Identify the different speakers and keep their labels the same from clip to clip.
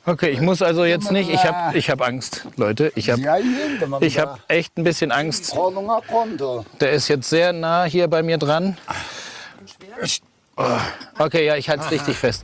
Speaker 1: Okay, ich muss also jetzt nicht. Ich hab Angst, Leute. Ich hab echt ein bisschen Angst. Der ist jetzt sehr nah hier bei mir dran. Oh, okay, ja, ich halte es richtig fest.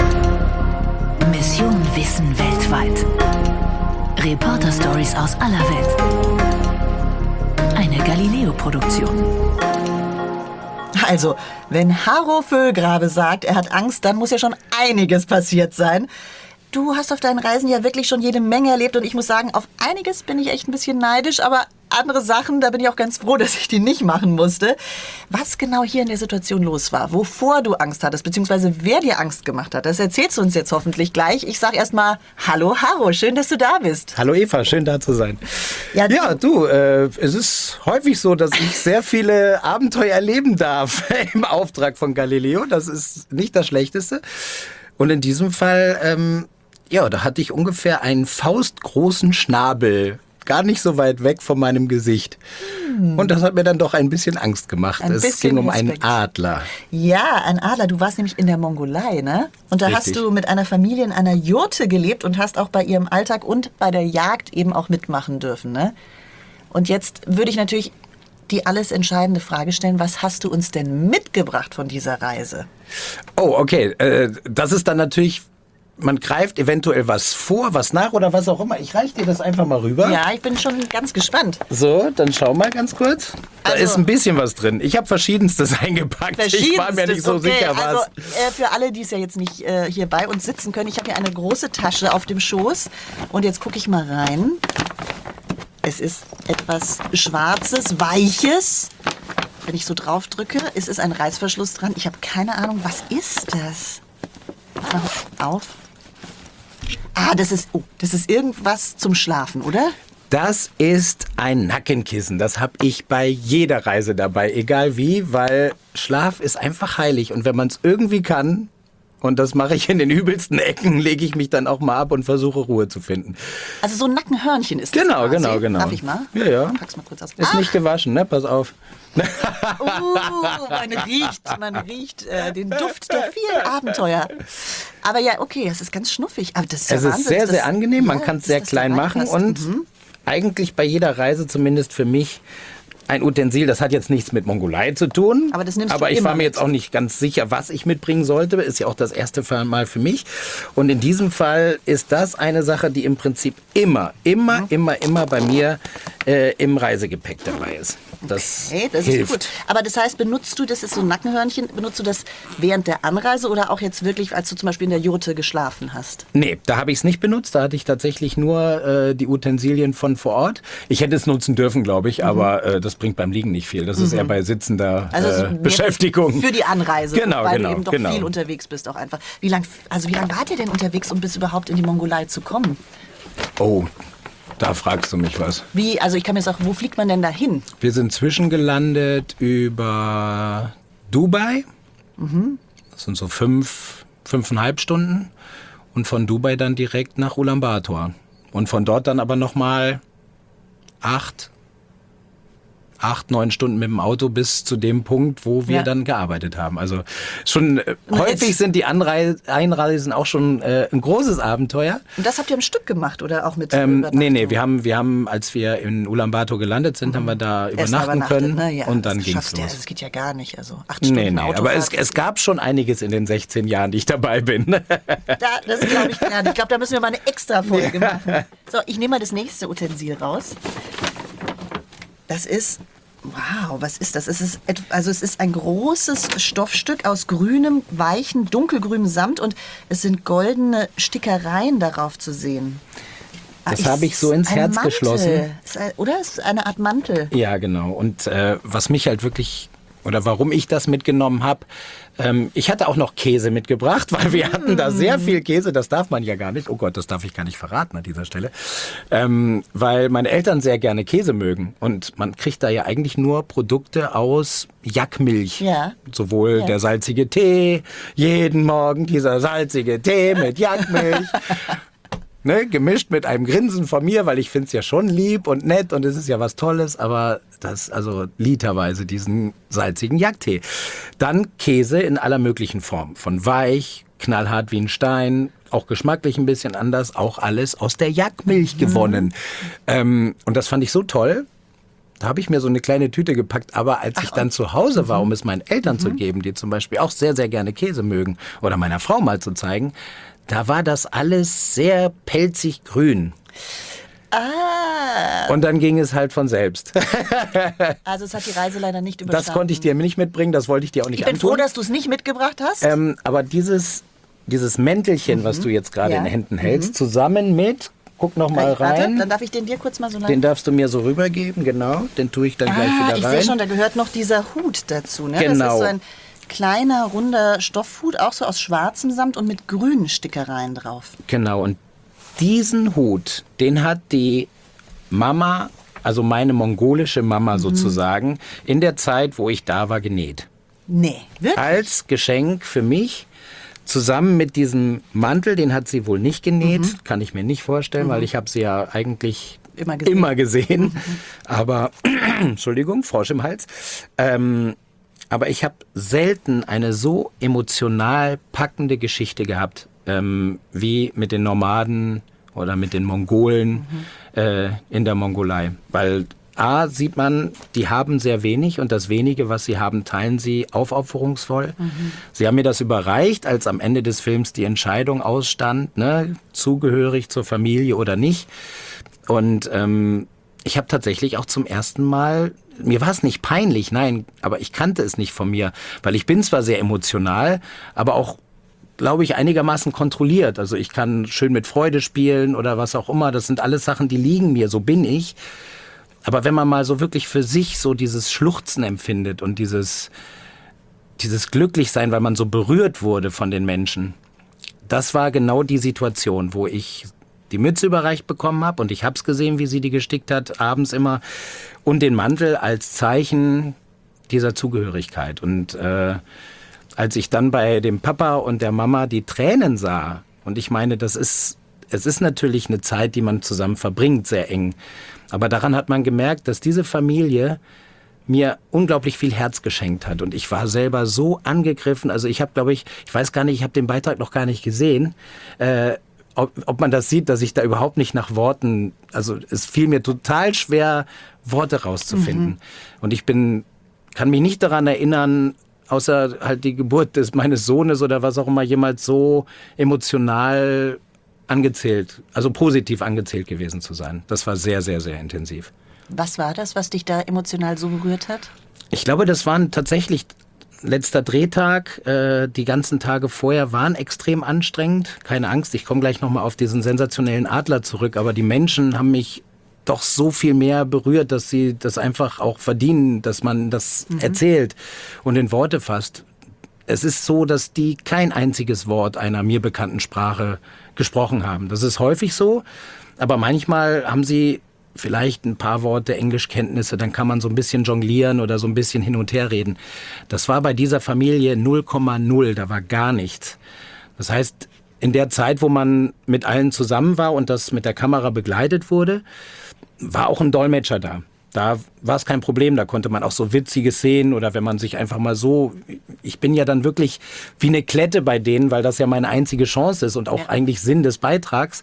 Speaker 2: Mission Wissen weltweit. Reporter-Stories aus aller Welt. Eine Galileo-Produktion.
Speaker 3: Also, wenn Haro Vöhlgrabe sagt, er hat Angst, dann muss ja schon einiges passiert sein. Du hast auf deinen Reisen ja wirklich schon jede Menge erlebt und ich muss sagen, auf einiges bin ich echt ein bisschen neidisch, aber andere Sachen, da bin ich auch ganz froh, dass ich die nicht machen musste. Was genau hier in der Situation los war, wovor du Angst hattest, beziehungsweise wer dir Angst gemacht hat, das erzählst du uns jetzt hoffentlich gleich. Ich sag erst mal Hallo Haro, schön, dass du da bist.
Speaker 4: Hallo Eva, schön da zu sein. Ja, es ist häufig so, dass ich sehr viele Abenteuer erleben darf im Auftrag von Galileo. Das ist nicht das Schlechteste. Und in diesem Fall, da hatte ich ungefähr einen faustgroßen Schnabel. Gar nicht so weit weg von meinem Gesicht. Und das hat mir dann doch ein bisschen Angst gemacht. Es ging um einen Adler.
Speaker 3: Ja, ein Adler. Du warst nämlich in der Mongolei, ne? Und da hast du mit einer Familie in einer Jurte gelebt und hast auch bei ihrem Alltag und bei der Jagd eben auch mitmachen dürfen, ne? Und jetzt würde ich natürlich die alles entscheidende Frage stellen, was hast du uns denn mitgebracht von dieser Reise?
Speaker 4: Oh, okay. Das ist dann natürlich... Man greift eventuell was vor, was nach oder was auch immer. Ich reiche dir das einfach mal rüber.
Speaker 3: Ja, ich bin schon ganz gespannt.
Speaker 4: So, dann schau mal ganz kurz. Da ist ein bisschen was drin. Ich habe Verschiedenstes eingepackt. Ich war mir nicht so sicher, was.
Speaker 3: Also für alle, die es ja jetzt nicht hier bei uns sitzen können, ich habe hier eine große Tasche auf dem Schoß. Und jetzt gucke ich mal rein. Es ist etwas Schwarzes, Weiches. Wenn ich so drauf drücke, es ist ein Reißverschluss dran. Ich habe keine Ahnung, was ist das? Mach auf. Ah, das ist irgendwas zum Schlafen, oder?
Speaker 4: Das ist ein Nackenkissen. Das habe ich bei jeder Reise dabei, egal wie, weil Schlaf ist einfach heilig. Und wenn man es irgendwie kann, und das mache ich in den übelsten Ecken, lege ich mich dann auch mal ab und versuche Ruhe zu finden.
Speaker 3: Also so ein Nackenhörnchen ist das quasi. Genau. Darf ich mal?
Speaker 4: Ja.
Speaker 3: Pack's mal kurz aus.
Speaker 4: Ist nicht gewaschen, ne? Pass auf.
Speaker 3: Man riecht den Duft der vielen Abenteuer. Aber ja, okay, es ist ganz schnuffig. Aber das ist ja Wahnsinn.
Speaker 4: Es ist sehr, sehr angenehm. Man kann es sehr klein machen und eigentlich bei jeder Reise, zumindest für mich, ein Utensil. Das hat jetzt nichts mit Mongolei zu tun. Aber ich war mir jetzt auch nicht ganz sicher, was ich mitbringen sollte. Ist ja auch das erste Mal für mich. Und in diesem Fall ist das eine Sache, die im Prinzip immer bei mir im Reisegepäck dabei ist. Das hilft.
Speaker 3: Ist gut. Aber das heißt, benutzt du, das ist so ein Nackenhörnchen, benutzt du das während der Anreise oder auch jetzt wirklich, als du zum Beispiel in der Jurte geschlafen hast?
Speaker 4: Nee, da habe ich es nicht benutzt. Da hatte ich tatsächlich nur die Utensilien von vor Ort. Ich hätte es nutzen dürfen, glaube ich, aber das bringt beim Liegen nicht viel. Das ist eher bei sitzender Beschäftigung.
Speaker 3: Für die Anreise, weil du eben doch
Speaker 4: viel
Speaker 3: unterwegs bist auch einfach. Wie lang wart ihr denn unterwegs, um bis überhaupt in die Mongolei zu kommen?
Speaker 4: Oh, da fragst du mich was.
Speaker 3: Ich kann mir sagen, wo fliegt man denn da hin?
Speaker 4: Wir sind zwischengelandet über Dubai. Das sind so 5,5 Stunden. Und von Dubai dann direkt nach Ulaanbaatar. Und von dort dann aber nochmal 8-9 Stunden mit dem Auto bis zu dem Punkt, wo wir dann gearbeitet haben. Also schon häufig sind die Einreisen auch schon ein großes Abenteuer.
Speaker 3: Und das habt ihr am Stück gemacht oder auch mit
Speaker 4: Nee, wir haben, als wir in Ulaanbaatar gelandet sind, haben wir da übernachten können,
Speaker 3: ne? Ja,
Speaker 4: und dann ging's los.
Speaker 3: Das geht ja gar nicht, also 8 Stunden Autofahrt.
Speaker 4: Aber es gab schon einiges in den 16 Jahren, die ich dabei bin.
Speaker 3: Das glaube ich gerne. Ich glaube, da müssen wir mal eine extra Folge machen. So, ich nehme mal das nächste Utensil raus. Das ist, wow, was ist das? Es ist ein großes Stoffstück aus grünem, weichen, dunkelgrünem Samt und es sind goldene Stickereien darauf zu sehen.
Speaker 4: Das habe ich so ins Herz geschlossen.
Speaker 3: Oder? Es ist eine Art Mantel.
Speaker 4: Ja, genau. Und was mich halt wirklich, oder warum ich das mitgenommen habe, ich hatte auch noch Käse mitgebracht, weil wir hatten da sehr viel Käse, das darf man ja gar nicht. Oh Gott, das darf ich gar nicht verraten an dieser Stelle. Weil meine Eltern sehr gerne Käse mögen. Und man kriegt da ja eigentlich nur Produkte aus Jackmilch.
Speaker 3: Ja.
Speaker 4: Sowohl der salzige Tee, jeden Morgen dieser salzige Tee mit Jackmilch. Ne, gemischt mit einem Grinsen von mir, weil ich finde es ja schon lieb und nett und es ist ja was Tolles, aber das, also literweise diesen salzigen Jagdtee. Dann Käse in aller möglichen Form, von weich, knallhart wie ein Stein, auch geschmacklich ein bisschen anders, auch alles aus der Jagdmilch gewonnen. Und das fand ich so toll. Da habe ich mir so eine kleine Tüte gepackt, aber als ich dann zu Hause war, um es meinen Eltern zu geben, die zum Beispiel auch sehr, sehr gerne Käse mögen, oder meiner Frau mal zu zeigen, da war das alles sehr pelzig grün. Und dann ging es halt von selbst.
Speaker 3: Also es hat die Reise leider nicht überstanden.
Speaker 4: Das konnte ich dir nicht mitbringen, das wollte ich dir auch nicht antun.
Speaker 3: Ich bin froh, dass du es nicht mitgebracht hast.
Speaker 4: Aber dieses Mäntelchen, was du jetzt gerade in den Händen hältst, zusammen mit... Guck noch mal rein.
Speaker 3: Warte, dann darf ich den dir kurz mal so lange...
Speaker 4: Den darfst du mir so rübergeben, genau. Den tue ich dann gleich wieder rein.
Speaker 3: Ich sehe schon, da gehört noch dieser Hut dazu. Ne?
Speaker 4: Genau.
Speaker 3: Das ist so ein kleiner, runder Stoffhut, auch so aus schwarzem Samt und mit grünen Stickereien drauf.
Speaker 4: Genau, und diesen Hut, den hat die Mama, also meine mongolische Mama sozusagen, in der Zeit, wo ich da war, genäht.
Speaker 3: Nee, wirklich?
Speaker 4: Als Geschenk für mich. Zusammen mit diesem Mantel, den hat sie wohl nicht genäht, kann ich mir nicht vorstellen, weil ich habe sie ja eigentlich immer gesehen. Aber, Entschuldigung, Frosch im Hals. Aber ich habe selten eine so emotional packende Geschichte gehabt, wie mit den Nomaden oder mit den Mongolen in der Mongolei. Weil A, sieht man, die haben sehr wenig und das wenige, was sie haben, teilen sie aufopferungsvoll. Sie haben mir das überreicht, als am Ende des Films die Entscheidung ausstand, ne, zugehörig zur Familie oder nicht. Und ich habe tatsächlich auch zum ersten Mal, mir war es nicht peinlich, nein, aber ich kannte es nicht von mir, weil ich bin zwar sehr emotional, aber auch, glaube ich, einigermaßen kontrolliert. Also ich kann schön mit Freude spielen oder was auch immer. Das sind alles Sachen, die liegen mir, so bin ich. Aber wenn man mal so wirklich für sich so dieses Schluchzen empfindet und dieses Glücklichsein, weil man so berührt wurde von den Menschen, das war genau die Situation, wo ich die Mütze überreicht bekommen habe und ich habe es gesehen, wie sie die gestickt hat, abends immer, und den Mantel als Zeichen dieser Zugehörigkeit. Und als ich dann bei dem Papa und der Mama die Tränen sah, und ich meine, es ist natürlich eine Zeit, die man zusammen verbringt, sehr eng. Aber daran hat man gemerkt, dass diese Familie mir unglaublich viel Herz geschenkt hat. Und ich war selber so angegriffen. Also ich habe, glaube ich weiß gar nicht, ich habe den Beitrag noch gar nicht gesehen, ob man das sieht, dass ich da überhaupt nicht nach Worten, also es fiel mir total schwer, Worte rauszufinden. Und ich kann mich nicht daran erinnern, außer halt die Geburt meines Sohnes oder was auch immer, jemals so emotional angezählt, also positiv angezählt gewesen zu sein. Das war sehr, sehr, sehr intensiv.
Speaker 3: Was war das, was dich da emotional so berührt hat?
Speaker 4: Ich glaube, das waren tatsächlich letzter Drehtag. Die ganzen Tage vorher waren extrem anstrengend. Keine Angst, ich komme gleich nochmal auf diesen sensationellen Adler zurück. Aber die Menschen haben mich doch so viel mehr berührt, dass sie das einfach auch verdienen, dass man das erzählt und in Worte fasst. Es ist so, dass die kein einziges Wort einer mir bekannten Sprache gesprochen haben. Das ist häufig so, aber manchmal haben sie vielleicht ein paar Worte Englischkenntnisse, dann kann man so ein bisschen jonglieren oder so ein bisschen hin und her reden. Das war bei dieser Familie 0,0, da war gar nichts. Das heißt, in der Zeit, wo man mit allen zusammen war und das mit der Kamera begleitet wurde, war auch ein Dolmetscher da. Da war es kein Problem, da konnte man auch so witzige Szenen oder wenn man sich einfach mal so, ich bin ja dann wirklich wie eine Klette bei denen, weil das ja meine einzige Chance ist und auch eigentlich Sinn des Beitrags.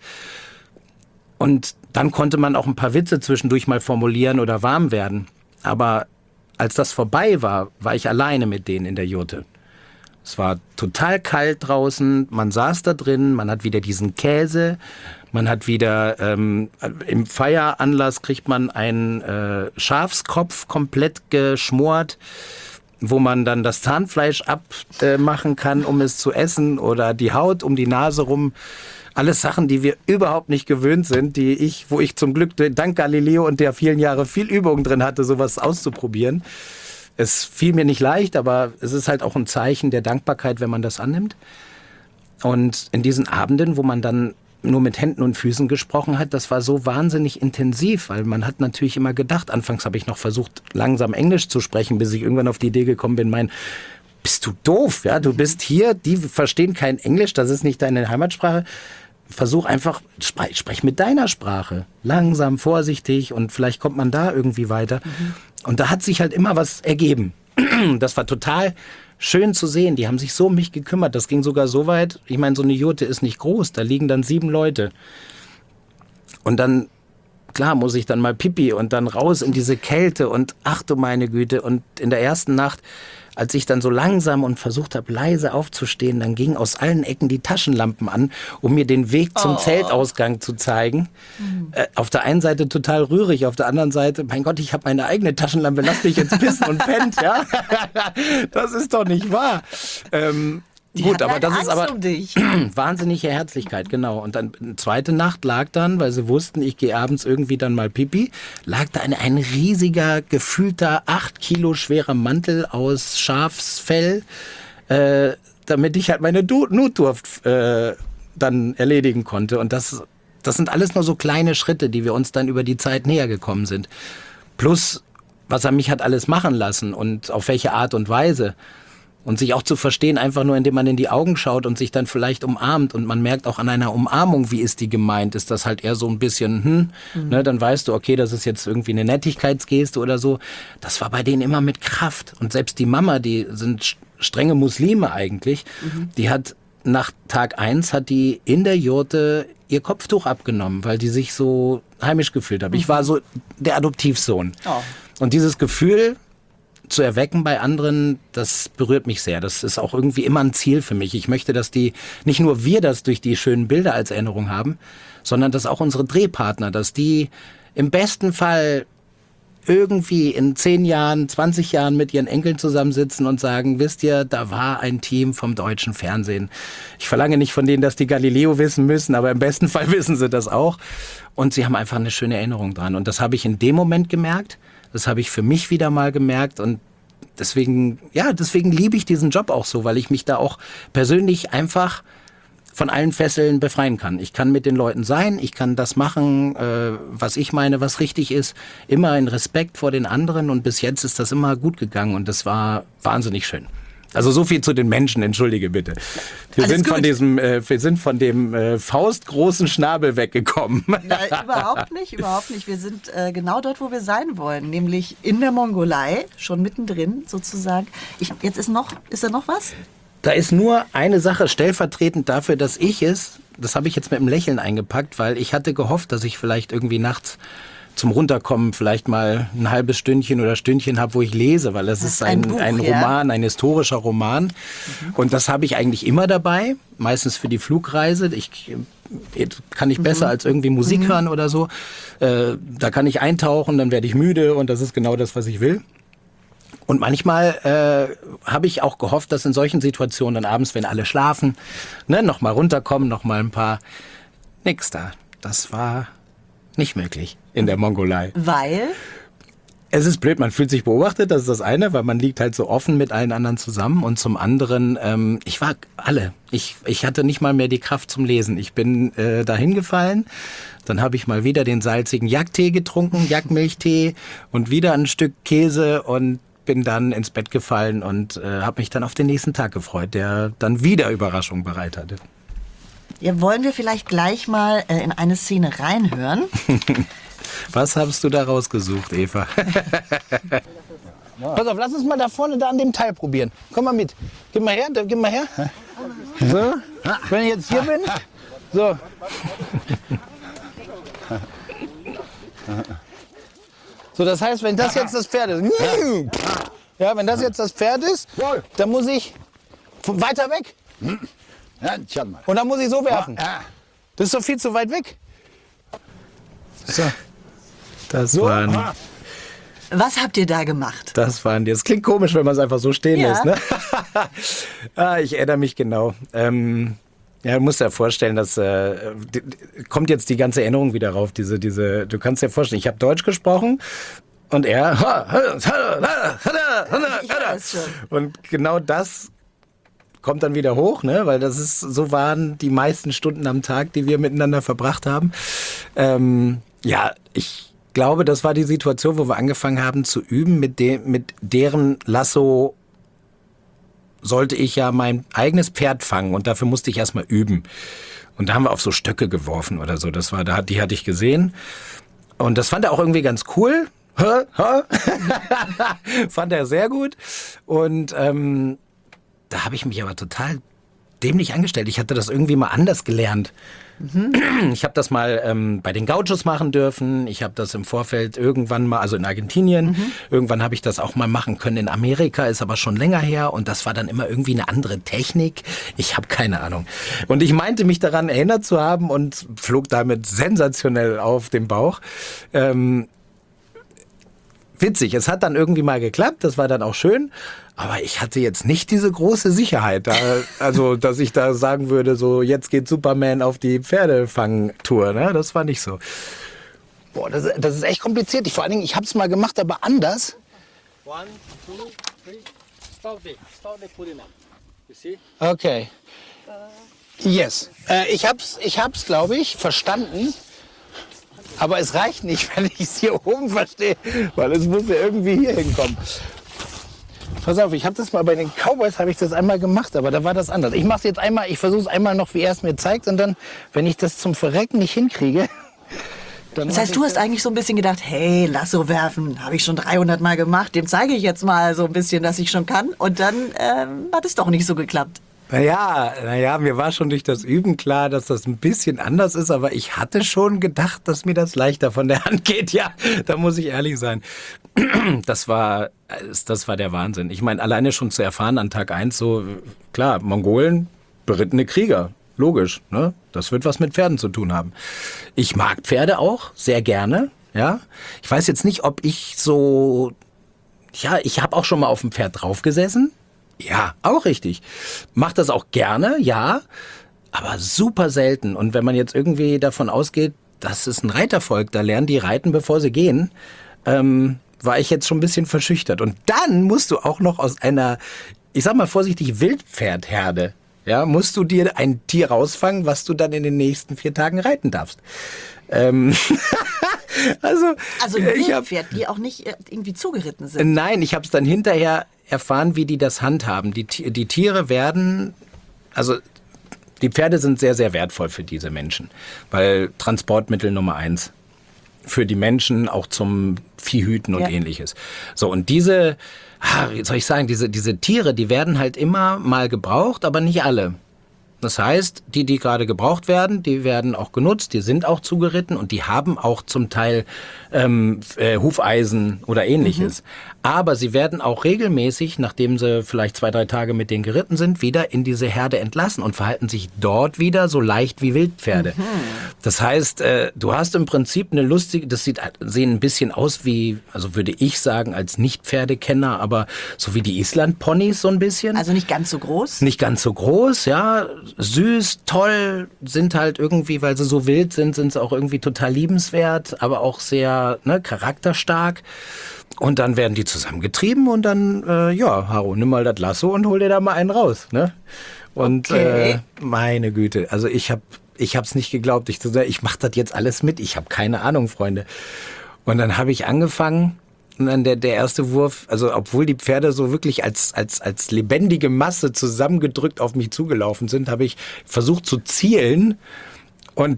Speaker 4: Und dann konnte man auch ein paar Witze zwischendurch mal formulieren oder warm werden. Aber als das vorbei war, war ich alleine mit denen in der Jurte. Es war total kalt draußen, man saß da drin, man hat wieder diesen Käse, man hat wieder, im Feieranlass kriegt man einen Schafskopf komplett geschmort, wo man dann das Zahnfleisch abmachen kann, um es zu essen, oder die Haut um die Nase rum. Alles Sachen, die wir überhaupt nicht gewöhnt sind, wo ich zum Glück dank Galileo und der vielen Jahre viel Übung drin hatte, sowas auszuprobieren. Es fiel mir nicht leicht, aber es ist halt auch ein Zeichen der Dankbarkeit, wenn man das annimmt. Und in diesen Abenden, wo man dann nur mit Händen und Füßen gesprochen hat, das war so wahnsinnig intensiv, weil man hat natürlich immer gedacht, anfangs habe ich noch versucht, langsam Englisch zu sprechen, bis ich irgendwann auf die Idee gekommen bin, bist du doof, ja, du bist hier, die verstehen kein Englisch, das ist nicht deine Heimatsprache. Versuch einfach, sprech mit deiner Sprache. Langsam, vorsichtig und vielleicht kommt man da irgendwie weiter. Und da hat sich halt immer was ergeben. Das war total schön zu sehen. Die haben sich so um mich gekümmert. Das ging sogar so weit. Ich meine, so eine Jurte ist nicht groß. Da liegen dann 7 Leute. Und dann, klar, muss ich dann mal Pipi und dann raus in diese Kälte und ach du meine Güte. Und in der ersten Nacht, als ich dann so langsam und versucht habe, leise aufzustehen, dann gingen aus allen Ecken die Taschenlampen an, um mir den Weg zum Zeltausgang zu zeigen. Auf der einen Seite total rührig, auf der anderen Seite, mein Gott, ich habe meine eigene Taschenlampe, lass mich jetzt pissen und pennt, ja? Das ist doch nicht wahr. Gut, aber das ist aber wahnsinnige Herzlichkeit, genau. Und dann eine zweite Nacht lag dann, weil sie wussten, ich gehe abends irgendwie dann mal Pipi, lag da ein riesiger, gefühlter 8 Kilo schwerer Mantel aus Schafsfell, damit ich halt meine Notdurft dann erledigen konnte. Und das sind alles nur so kleine Schritte, die wir uns dann über die Zeit näher gekommen sind. Plus, was er mich hat alles machen lassen und auf welche Art und Weise. Und sich auch zu verstehen, einfach nur indem man in die Augen schaut und sich dann vielleicht umarmt. Und man merkt auch an einer Umarmung, wie ist die gemeint. Ist das halt eher so ein bisschen, ne, dann weißt du, okay, das ist jetzt irgendwie eine Nettigkeitsgeste oder so. Das war bei denen immer mit Kraft. Und selbst die Mama, die sind strenge Muslime eigentlich, die hat nach Tag 1 hat die in der Jurte ihr Kopftuch abgenommen, weil die sich so heimisch gefühlt haben. Ich war so der Adoptivsohn. Oh. Und dieses Gefühl zu erwecken bei anderen, das berührt mich sehr. Das ist auch irgendwie immer ein Ziel für mich. Ich möchte, dass nicht nur wir das durch die schönen Bilder als Erinnerung haben, sondern dass auch unsere Drehpartner, dass die im besten Fall irgendwie in 10 Jahren, 20 Jahren mit ihren Enkeln zusammensitzen und sagen, wisst ihr, da war ein Team vom deutschen Fernsehen. Ich verlange nicht von denen, dass die Galileo wissen müssen, aber im besten Fall wissen sie das auch. Und sie haben einfach eine schöne Erinnerung dran. Und das habe ich in dem Moment gemerkt. Das habe ich für mich wieder mal gemerkt und deswegen liebe ich diesen Job auch so, weil ich mich da auch persönlich einfach von allen Fesseln befreien kann. Ich kann mit den Leuten sein, ich kann das machen, was ich meine, was richtig ist, immer in Respekt vor den anderen und bis jetzt ist das immer gut gegangen und das war wahnsinnig schön. Also so viel zu den Menschen, entschuldige bitte. Wir sind von dem faustgroßen Schnabel weggekommen.
Speaker 3: Ja, überhaupt nicht. Wir sind genau dort, wo wir sein wollen, nämlich in der Mongolei, schon mittendrin sozusagen. Ist da noch was?
Speaker 4: Da ist nur eine Sache stellvertretend dafür, dass das habe ich jetzt mit einem Lächeln eingepackt, weil ich hatte gehofft, dass ich vielleicht irgendwie nachts zum Runterkommen vielleicht mal ein halbes Stündchen oder Stündchen habe, wo ich lese, weil das ist ein Roman, ein historischer Roman. Und das habe ich eigentlich immer dabei, meistens für die Flugreise. Kann ich besser als irgendwie Musik hören oder so. Da kann ich eintauchen, dann werde ich müde und das ist genau das, was ich will. Und manchmal habe ich auch gehofft, dass in solchen Situationen dann abends, wenn alle schlafen, noch mal runterkommen, noch mal ein paar. Nix da. Das war nicht möglich in der Mongolei.
Speaker 3: Weil?
Speaker 4: Es ist blöd, man fühlt sich beobachtet, das ist das eine, weil man liegt halt so offen mit allen anderen zusammen. Und zum anderen, ich war alle. Ich hatte nicht mal mehr die Kraft zum Lesen. Ich bin dahin gefallen, dann habe ich mal wieder den salzigen Yak-Tee getrunken, Yak-Milchtee und wieder ein Stück Käse und bin dann ins Bett gefallen und habe mich dann auf den nächsten Tag gefreut, der dann wieder Überraschung bereit hatte.
Speaker 3: Ja, wollen wir vielleicht gleich mal in eine Szene reinhören?
Speaker 4: Was hast du da rausgesucht, Eva?
Speaker 1: Pass auf, lass uns mal da vorne da an dem Teil probieren. Komm mal mit. Gib mal her. So, wenn ich jetzt hier bin. So. So, das heißt, wenn das jetzt das Pferd ist. Ja, wenn das jetzt das Pferd ist, dann muss ich weiter weg. Und dann muss ich so werfen. Das ist doch viel zu weit weg. So.
Speaker 4: Das waren.
Speaker 3: Was habt ihr da gemacht?
Speaker 4: Das klingt komisch, wenn man es einfach so stehen lässt. Ne? Ich erinnere mich genau. Du musst dir vorstellen, dass kommt jetzt die ganze Erinnerung wieder rauf. Du kannst dir vorstellen, ich habe Deutsch gesprochen und er. Und genau das kommt dann wieder hoch, ne? Weil so waren die meisten Stunden am Tag, die wir miteinander verbracht haben. Ich glaube, das war die Situation, wo wir angefangen haben zu üben, mit deren Lasso sollte ich ja mein eigenes Pferd fangen und dafür musste ich erstmal üben. Und da haben wir auf so Stöcke geworfen oder so. Die hatte ich gesehen. Und das fand er auch irgendwie ganz cool. Fand er sehr gut. Und da habe ich mich aber total dämlich angestellt. Ich hatte das irgendwie mal anders gelernt. Ich habe das mal bei den Gauchos machen dürfen. Ich habe das im Vorfeld irgendwann mal, also in Argentinien, irgendwann habe ich das auch mal machen können in Amerika, ist aber schon länger her und das war dann immer irgendwie eine andere Technik. Ich habe keine Ahnung. Und ich meinte mich daran erinnert zu haben und flog damit sensationell auf den Bauch. Witzig, es hat dann irgendwie mal geklappt, das war dann auch schön, aber ich hatte jetzt nicht diese große Sicherheit, also dass ich da sagen würde, so jetzt geht Superman auf die Pferdefangtour, ne? Das war nicht so. Boah, das ist echt kompliziert. Vor allen Dingen, ich habe es mal gemacht, aber anders.
Speaker 5: 1, 2, 3, slowly put him up. You see?
Speaker 1: Okay. Yes. Ich hab's, glaube ich, verstanden. Aber es reicht nicht, wenn ich es hier oben verstehe, weil es muss ja irgendwie hier hinkommen. Pass auf, ich habe das mal bei den Cowboys habe ich das einmal gemacht, aber da war das anders. Ich mache es jetzt einmal, ich versuche es einmal noch, wie er es mir zeigt, und dann, wenn ich das zum Verrecken nicht hinkriege, dann.
Speaker 3: Das heißt, du hast eigentlich so ein bisschen gedacht, hey, Lasso werfen, habe ich schon 300 Mal gemacht, dem zeige ich jetzt mal so ein bisschen, dass ich schon kann. Und dann hat es doch nicht so geklappt.
Speaker 4: Naja, mir war schon durch das Üben klar, dass das ein bisschen anders ist, aber ich hatte schon gedacht, dass mir das leichter von der Hand geht. Ja, da muss ich ehrlich sein. Das war der Wahnsinn. Ich meine, alleine schon zu erfahren an Tag 1 so, klar, Mongolen, berittene Krieger. Logisch, ne? Das wird was mit Pferden zu tun haben. Ich mag Pferde auch, sehr gerne, ja. Ich weiß jetzt nicht, ob ich so, ja, ich habe auch schon mal auf dem Pferd draufgesessen. Ja, auch richtig. Mach das auch gerne, ja, aber super selten. Und wenn man jetzt irgendwie davon ausgeht, das ist ein Reitervolk, da lernen die reiten, bevor sie gehen, war ich jetzt schon ein bisschen verschüchtert. Und dann musst du auch noch aus einer, ich sag mal vorsichtig, Wildpferdherde, ja, musst du dir ein Tier rausfangen, was du dann in den nächsten 4 Tagen reiten darfst. Also
Speaker 3: ein Wildpferd, die auch nicht irgendwie zugeritten sind.
Speaker 4: Nein, ich habe es dann hinterher erfahren, wie die das handhaben. Die Tiere werden, also die Pferde sind sehr, sehr wertvoll für diese Menschen, weil Transportmittel Nummer 1 für die Menschen, auch zum Viehhüten und ähnliches. So, und diese, wie soll ich sagen, diese Tiere, die werden halt immer mal gebraucht, aber nicht alle. Das heißt, die gerade gebraucht werden, die werden auch genutzt, die sind auch zugeritten und die haben auch zum Teil Hufeisen oder ähnliches. Aber sie werden auch regelmäßig, nachdem sie vielleicht 2, 3 Tage mit denen geritten sind, wieder in diese Herde entlassen und verhalten sich dort wieder so leicht wie Wildpferde. Das heißt, du hast im Prinzip eine lustige, sehen ein bisschen aus wie, also würde ich sagen, als Nicht-Pferdekenner, aber so wie die Island-Ponys so ein bisschen.
Speaker 3: Also nicht ganz so groß?
Speaker 4: Nicht ganz so groß, ja. Süß, toll, sind halt irgendwie, weil sie so wild sind sie auch irgendwie total liebenswert, aber auch sehr charakterstark. Und dann werden die zusammengetrieben und dann, Haro, nimm mal das Lasso und hol dir da mal einen raus. Ne? Und meine Güte, also ich hab's nicht geglaubt. Ich mach das jetzt alles mit. Ich habe keine Ahnung, Freunde. Und dann habe ich angefangen. Und dann der erste Wurf, also obwohl die Pferde so wirklich als lebendige Masse zusammengedrückt auf mich zugelaufen sind, habe ich versucht zu zielen und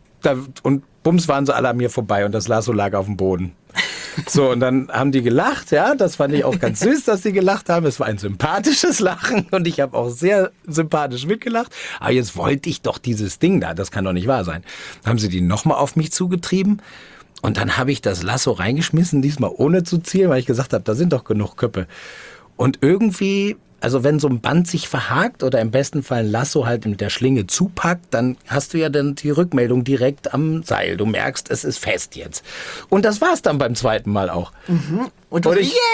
Speaker 4: bums waren sie alle an mir vorbei und das Lasso lag auf dem Boden. So, und dann haben die gelacht, ja, das fand ich auch ganz süß, dass sie gelacht haben. Es war ein sympathisches Lachen und ich habe auch sehr sympathisch mitgelacht. Aber jetzt wollte ich doch dieses Ding da, das kann doch nicht wahr sein. Dann haben sie die nochmal auf mich zugetrieben. Und dann habe ich das Lasso reingeschmissen, diesmal ohne zu zielen, weil ich gesagt habe, da sind doch genug Köpfe. Und irgendwie, also wenn so ein Band sich verhakt oder im besten Fall ein Lasso halt mit der Schlinge zupackt, dann hast du ja dann die Rückmeldung direkt am Seil. Du merkst, es ist fest jetzt. Und das war's dann beim zweiten Mal auch.
Speaker 3: Und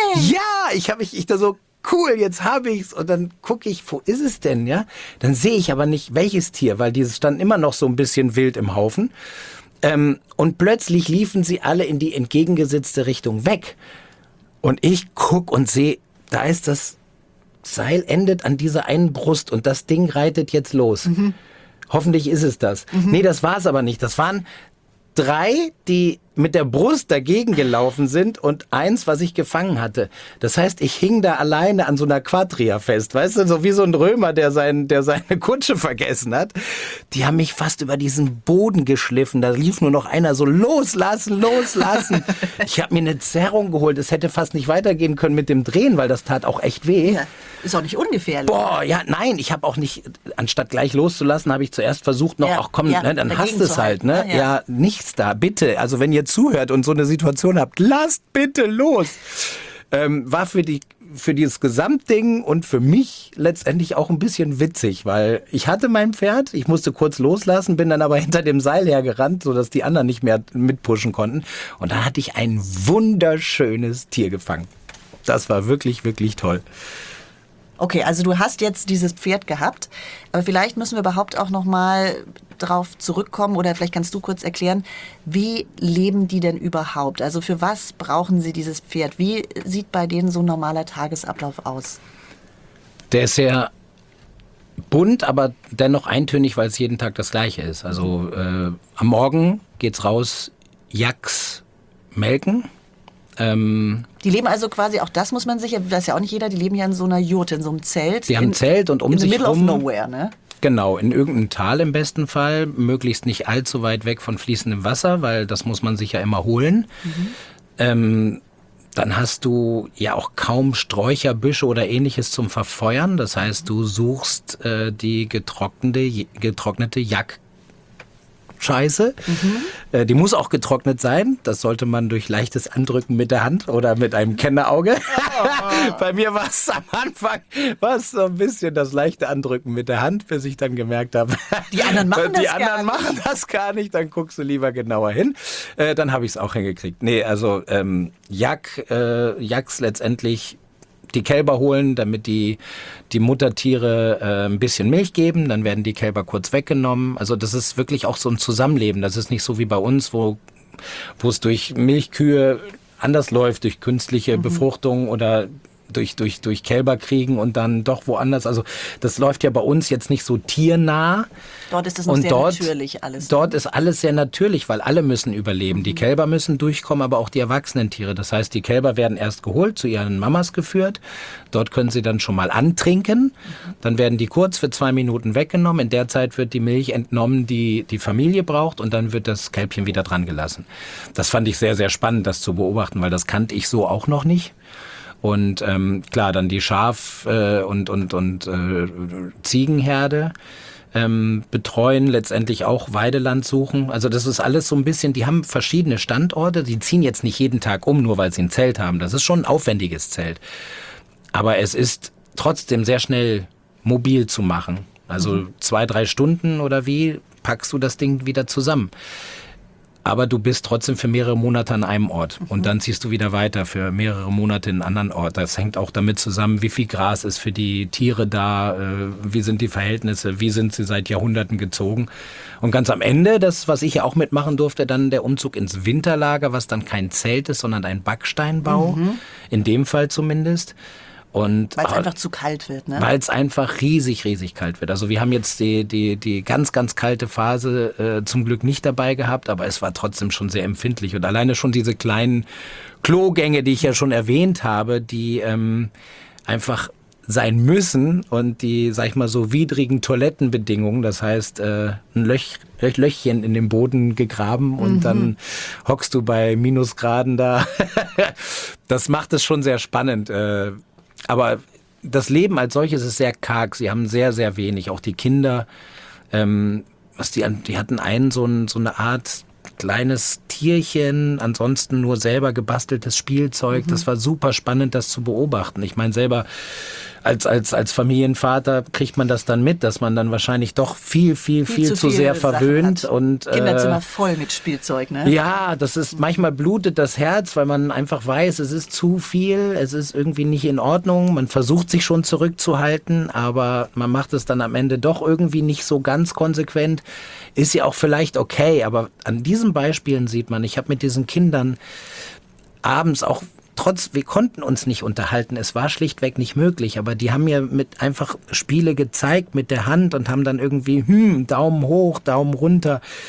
Speaker 4: ich da so, cool, jetzt habe ich's. Und dann gucke ich, wo ist es denn, ja? Dann sehe ich aber nicht, welches Tier, weil dieses stand immer noch so ein bisschen wild im Haufen. Und plötzlich liefen sie alle in die entgegengesetzte Richtung weg. Und ich guck und sehe, da ist das Seil endet an dieser einen Brust und das Ding reitet jetzt los. Hoffentlich ist es das. Nee, das war es aber nicht. Das waren 3, die mit der Brust dagegen gelaufen sind und eins, was ich gefangen hatte. Das heißt, ich hing da alleine an so einer Quadria fest, weißt du, so wie so ein Römer, der seine Kutsche vergessen hat. Die haben mich fast über diesen Boden geschliffen. Da lief nur noch einer so, loslassen. Ich habe mir eine Zerrung geholt. Es hätte fast nicht weitergehen können mit dem Drehen, weil das tat auch echt weh.
Speaker 3: Ja, ist auch nicht ungefährlich.
Speaker 4: Boah, ja, nein, ich habe auch nicht, anstatt gleich loszulassen, habe ich zuerst versucht noch, ach komm, ne, dann hast du es halt, ne? Ja, nichts da, bitte. Also wenn ihr zuhört und so eine Situation habt, lasst bitte los. War für dieses Gesamtding und für mich letztendlich auch ein bisschen witzig, weil ich hatte mein Pferd, ich musste kurz loslassen, bin dann aber hinter dem Seil hergerannt, sodass die anderen nicht mehr mitpushen konnten. Und dann hatte ich ein wunderschönes Tier gefangen. Das war wirklich, wirklich toll.
Speaker 3: Okay, also du hast jetzt dieses Pferd gehabt, aber vielleicht müssen wir überhaupt auch noch mal drauf zurückkommen oder vielleicht kannst du kurz erklären, wie leben die denn überhaupt? Also für was brauchen sie dieses Pferd? Wie sieht bei denen so ein normaler Tagesablauf aus?
Speaker 4: Der ist sehr bunt, aber dennoch eintönig, weil es jeden Tag das Gleiche ist. Also am Morgen geht's raus, Yaks melken.
Speaker 3: Die leben also quasi, auch das muss man sicher, weiß ja auch nicht jeder, die leben ja in so einer Jurte, in so einem Zelt.
Speaker 4: Die haben ein Zelt und um sich
Speaker 3: middle
Speaker 4: rum...
Speaker 3: of nowhere, ne?
Speaker 4: Genau, in irgendeinem Tal im besten Fall, möglichst nicht allzu weit weg von fließendem Wasser, weil das muss man sich ja immer holen. Dann hast du ja auch kaum Sträucherbüsche oder ähnliches zum Verfeuern. Das heißt, du suchst die getrocknete Jack-Scheiße. Die muss auch getrocknet sein. Das sollte man durch leichtes Andrücken mit der Hand oder mit einem Kennerauge. Bei mir war es am Anfang so ein bisschen das leichte Andrücken mit der Hand, bis ich dann gemerkt habe,
Speaker 3: die anderen
Speaker 4: machen das gar nicht. Dann guckst du lieber genauer hin. Dann habe ich es auch hingekriegt. Nee, also Yaks letztendlich die Kälber holen, damit die Muttertiere ein bisschen Milch geben. Dann werden die Kälber kurz weggenommen. Also das ist wirklich auch so ein Zusammenleben. Das ist nicht so wie bei uns, wo es durch Milchkühe anders läuft, durch künstliche Befruchtung oder durch Kälber kriegen und dann doch woanders. Also das läuft ja bei uns jetzt nicht so tiernah.
Speaker 3: Dort ist es noch sehr natürlich alles.
Speaker 4: Dort ist alles sehr natürlich, weil alle müssen überleben. Die Kälber müssen durchkommen, aber auch die erwachsenen Tiere. Das heißt, die Kälber werden erst geholt, zu ihren Mamas geführt. Dort können sie dann schon mal antrinken. Dann werden die kurz für 2 Minuten weggenommen. In der Zeit wird die Milch entnommen, die die Familie braucht, und dann wird das Kälbchen wieder dran gelassen. Das fand ich sehr, sehr spannend, das zu beobachten, weil das kannte ich so auch noch nicht. Und klar, dann die Schaf- und Ziegenherde betreuen, letztendlich auch Weideland suchen. Also das ist alles so ein bisschen, die haben verschiedene Standorte. Die ziehen jetzt nicht jeden Tag um, nur weil sie ein Zelt haben. Das ist schon ein aufwendiges Zelt. Aber es ist trotzdem sehr schnell mobil zu machen. Also 2-3 Stunden oder wie packst du das Ding wieder zusammen. Aber du bist trotzdem für mehrere Monate an einem Ort. Und dann ziehst du wieder weiter für mehrere Monate in einen anderen Ort. Das hängt auch damit zusammen, wie viel Gras ist für die Tiere da, wie sind die Verhältnisse, wie sind sie seit Jahrhunderten gezogen. Und ganz am Ende, das, was ich ja auch mitmachen durfte, dann der Umzug ins Winterlager, was dann kein Zelt ist, sondern ein Backsteinbau, in dem Fall zumindest. Weil
Speaker 3: es einfach zu kalt wird, ne?
Speaker 4: Weil es einfach riesig, riesig kalt wird. Also wir haben jetzt die ganz, ganz kalte Phase zum Glück nicht dabei gehabt, aber es war trotzdem schon sehr empfindlich. Und alleine schon diese kleinen Klogänge, die ich ja schon erwähnt habe, die einfach sein müssen, und die, sag ich mal, so widrigen Toilettenbedingungen, das heißt ein Löchchen in den Boden gegraben und dann hockst du bei Minusgraden da. Das macht es schon sehr spannend. Aber das Leben als solches ist sehr karg. Sie haben sehr, sehr wenig. Auch die Kinder, die hatten so eine Art kleines Tierchen, ansonsten nur selber gebasteltes Spielzeug. Das war super spannend, das zu beobachten. Ich meine, selber als Familienvater kriegt man das dann mit, dass man dann wahrscheinlich doch viel zu sehr verwöhnt. Und
Speaker 3: Kinderzimmer voll mit Spielzeug, ne?
Speaker 4: Ja, manchmal blutet das Herz, weil man einfach weiß, es ist zu viel, es ist irgendwie nicht in Ordnung. Man versucht sich schon zurückzuhalten, aber man macht es dann am Ende doch irgendwie nicht so ganz konsequent. Ist ja auch vielleicht okay, aber an diesen Beispielen sieht man, ich habe mit diesen Kindern abends auch wir konnten uns nicht unterhalten, es war schlichtweg nicht möglich, aber die haben mir mit einfach Spiele gezeigt mit der Hand und haben dann irgendwie Daumen hoch, Daumen runter.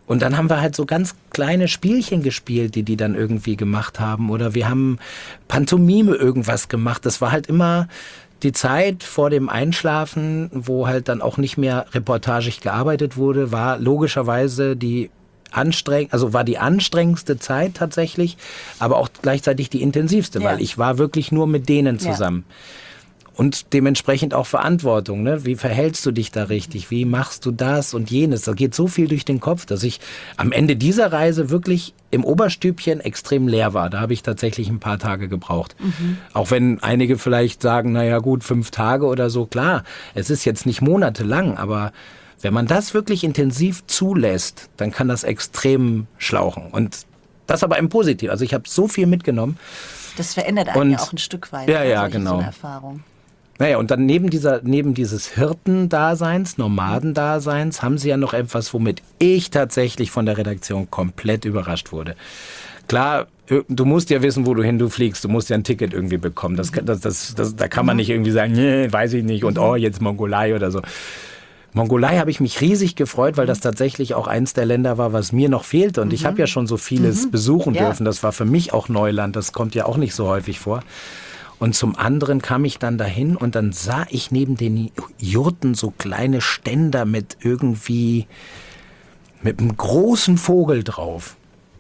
Speaker 4: Und dann haben wir halt so ganz kleine Spielchen gespielt, die dann irgendwie gemacht haben. Oder wir haben Pantomime irgendwas gemacht. Das war halt immer die Zeit vor dem Einschlafen, wo halt dann auch nicht mehr reportagig gearbeitet wurde, war logischerweise war die anstrengendste Zeit tatsächlich, aber auch gleichzeitig die intensivste, weil ich war wirklich nur mit denen zusammen. Und dementsprechend auch Verantwortung, ne? Wie verhältst du dich da richtig? Wie machst du das und jenes? Da geht so viel durch den Kopf, dass ich am Ende dieser Reise wirklich im Oberstübchen extrem leer war. Da habe ich tatsächlich ein paar Tage gebraucht. Auch wenn einige vielleicht sagen, naja gut, 5 Tage oder so. Klar, es ist jetzt nicht monatelang, aber wenn man das wirklich intensiv zulässt, dann kann das extrem schlauchen. Und das aber im Positiven. Also ich habe so viel mitgenommen.
Speaker 3: Das verändert einen ja auch ein Stück weit.
Speaker 4: Ja, genau.
Speaker 3: So eine Erfahrung.
Speaker 4: Naja, und dann neben dieses Hirtendaseins, Nomadendaseins, haben sie ja noch etwas, womit ich tatsächlich von der Redaktion komplett überrascht wurde. Klar, du musst ja wissen, wo du hin du fliegst. Du musst ja ein Ticket irgendwie bekommen. Da kann man nicht irgendwie sagen, nee, weiß ich nicht und jetzt Mongolei oder so. Mongolei habe ich mich riesig gefreut, weil das tatsächlich auch eins der Länder war, was mir noch fehlte. Und ich habe ja schon so vieles besuchen dürfen. Das war für mich auch Neuland. Das kommt ja auch nicht so häufig vor. Und zum anderen kam ich dann dahin und dann sah ich neben den Jurten so kleine Ständer mit einem großen Vogel drauf.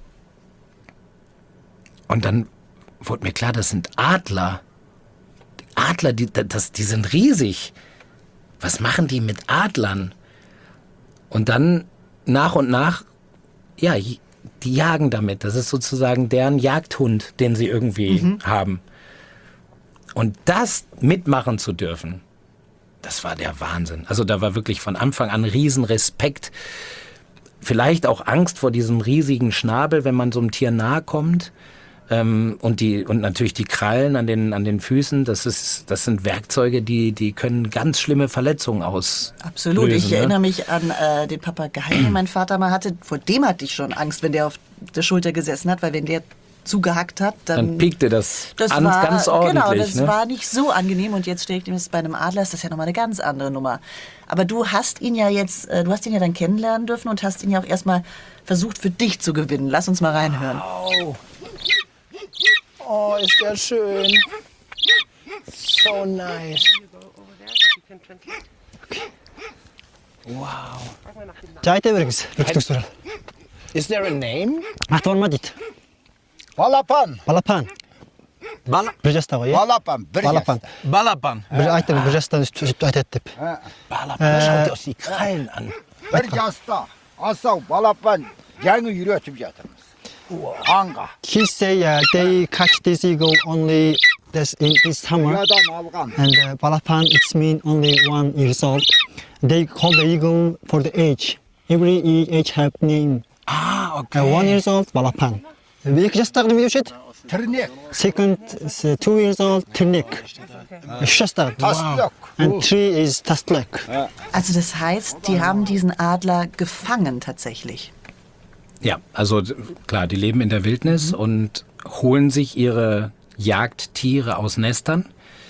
Speaker 4: Und dann wurde mir klar, das sind Adler. Adler, die sind riesig. Was machen die mit Adlern? Und dann nach und nach, ja, die jagen damit. Das ist sozusagen deren Jagdhund, den sie irgendwie haben. Und das mitmachen zu dürfen, das war der Wahnsinn. Also da war wirklich von Anfang an Riesenrespekt. Vielleicht auch Angst vor diesem riesigen Schnabel, wenn man so einem Tier nahe kommt. Und natürlich die Krallen an den Füßen, das sind Werkzeuge, die können ganz schlimme Verletzungen auslösen.
Speaker 3: Absolut. Ich erinnere mich an den Papageien, den mein Vater mal hatte. Vor dem hatte ich schon Angst, wenn der auf der Schulter gesessen hat, weil wenn der zugehackt hat, dann
Speaker 4: piekte das an, ganz ordentlich.
Speaker 3: Genau, das war nicht so angenehm. Und jetzt stelle ich mir das bei einem Adler, ist das ja nochmal eine ganz andere Nummer. Aber du hast ihn ja dann kennenlernen dürfen und hast ihn ja auch erstmal versucht für dich zu gewinnen. Lass uns mal reinhören.
Speaker 1: Oh, ist der schön. So nice. Wow. Is there a name?
Speaker 6: Balapan.
Speaker 1: Balapan.
Speaker 6: Balapan.
Speaker 1: Schaut euch die Krallen an.
Speaker 6: He say they catch this eagle only in this summer, and Balapan it's mean only 1 year old. They call the eagle for the age. Every age have name.
Speaker 1: Okay.
Speaker 6: 1 year old Balapan. We just start the video shit. Second is 2 years old Tırnak. Wow. And 3 is Taslak.
Speaker 3: Also das heißt, die haben diesen Adler gefangen tatsächlich.
Speaker 4: Ja, also klar, die leben in der Wildnis und holen sich ihre Jagdtiere aus Nestern.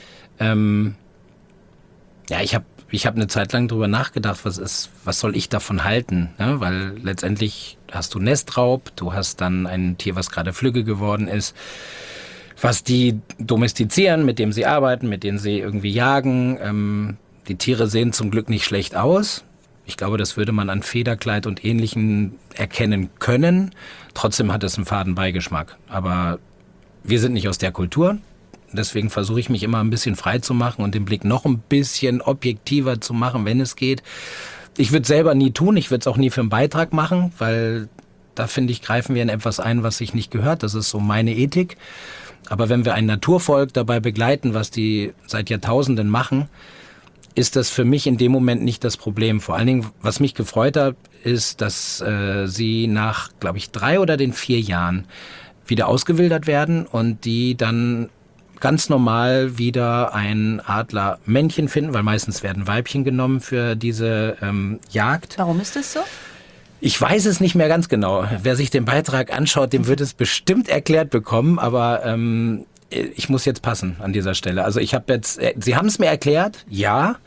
Speaker 4: Ich habe eine Zeit lang drüber nachgedacht, was soll ich davon halten? Ne? Weil letztendlich hast du Nestraub, du hast dann ein Tier, was gerade flügge geworden ist, was die domestizieren, mit dem sie arbeiten, mit denen sie irgendwie jagen. Die Tiere sehen zum Glück nicht schlecht aus. Ich glaube, das würde man an Federkleid und Ähnlichem erkennen können. Trotzdem hat es einen faden Beigeschmack. Aber wir sind nicht aus der Kultur. Deswegen versuche ich mich immer ein bisschen frei zu machen und den Blick noch ein bisschen objektiver zu machen, wenn es geht. Ich würde es selber nie tun. Ich würde es auch nie für einen Beitrag machen, weil da, finde ich, greifen wir in etwas ein, was sich nicht gehört. Das ist so meine Ethik. Aber wenn wir ein Naturvolk dabei begleiten, was die seit Jahrtausenden machen, ist das für mich in dem Moment nicht das Problem. Vor allen Dingen, was mich gefreut hat, ist, dass sie nach, glaube ich, 3 oder 4 Jahren wieder ausgewildert werden und die dann ganz normal wieder ein Adlermännchen finden, weil meistens werden Weibchen genommen für diese Jagd.
Speaker 3: Warum ist das so?
Speaker 4: Ich weiß es nicht mehr ganz genau. Wer sich den Beitrag anschaut, dem wird es bestimmt erklärt bekommen, aber ich muss jetzt passen an dieser Stelle. Also Sie haben es mir erklärt, ja.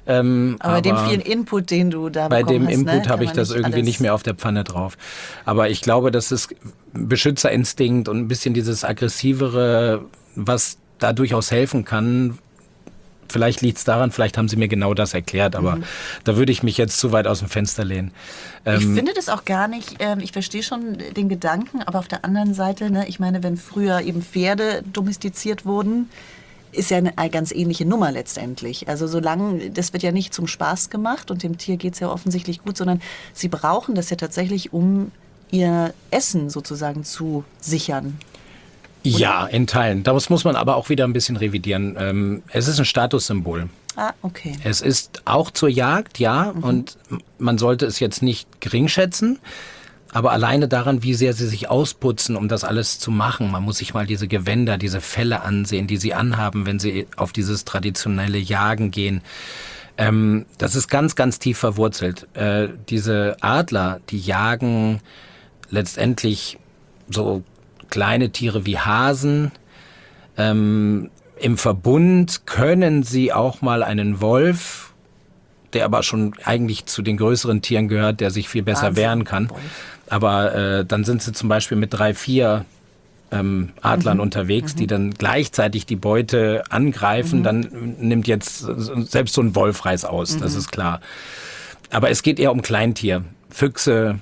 Speaker 3: Aber bei dem vielen Input, den du da
Speaker 1: bei
Speaker 3: bekommen
Speaker 1: dem
Speaker 3: hast,
Speaker 1: Input
Speaker 3: ne,
Speaker 1: habe ich das irgendwie nicht mehr auf der Pfanne drauf. Aber ich glaube, das ist Beschützerinstinkt und ein bisschen dieses Aggressivere, was da durchaus helfen kann. Vielleicht liegt es daran, vielleicht haben sie mir genau das erklärt, aber da würde ich mich jetzt zu weit aus dem Fenster lehnen.
Speaker 3: Ich finde das auch gar nicht, ich verstehe schon den Gedanken, aber auf der anderen Seite, ne, ich meine, wenn früher eben Pferde domestiziert wurden, ist ja eine ganz ähnliche Nummer letztendlich. Also solange, das wird ja nicht zum Spaß gemacht und dem Tier geht es ja offensichtlich gut, sondern sie brauchen das ja tatsächlich, um ihr Essen sozusagen zu sichern.
Speaker 1: Ja, in Teilen. Das muss man aber auch wieder ein bisschen revidieren. Es ist ein Statussymbol.
Speaker 3: Ah, okay.
Speaker 1: Es ist auch zur Jagd, ja, und man sollte es jetzt nicht geringschätzen. Aber alleine daran, wie sehr sie sich ausputzen, um das alles zu machen. Man muss sich mal diese Gewänder, diese Felle ansehen, die sie anhaben, wenn sie auf dieses traditionelle Jagen gehen. Das ist ganz, ganz tief verwurzelt. Diese Adler, die jagen letztendlich so kleine Tiere wie Hasen. Im Verbund können sie auch mal einen Wolf, der aber schon eigentlich zu den größeren Tieren gehört, der sich viel besser wehren kann. Aber dann sind sie zum Beispiel mit 3, 4 Adlern unterwegs, die dann gleichzeitig die Beute angreifen. Dann nimmt jetzt selbst so ein Wolf Reiß aus, das ist klar. Aber es geht eher um Kleintier, Füchse,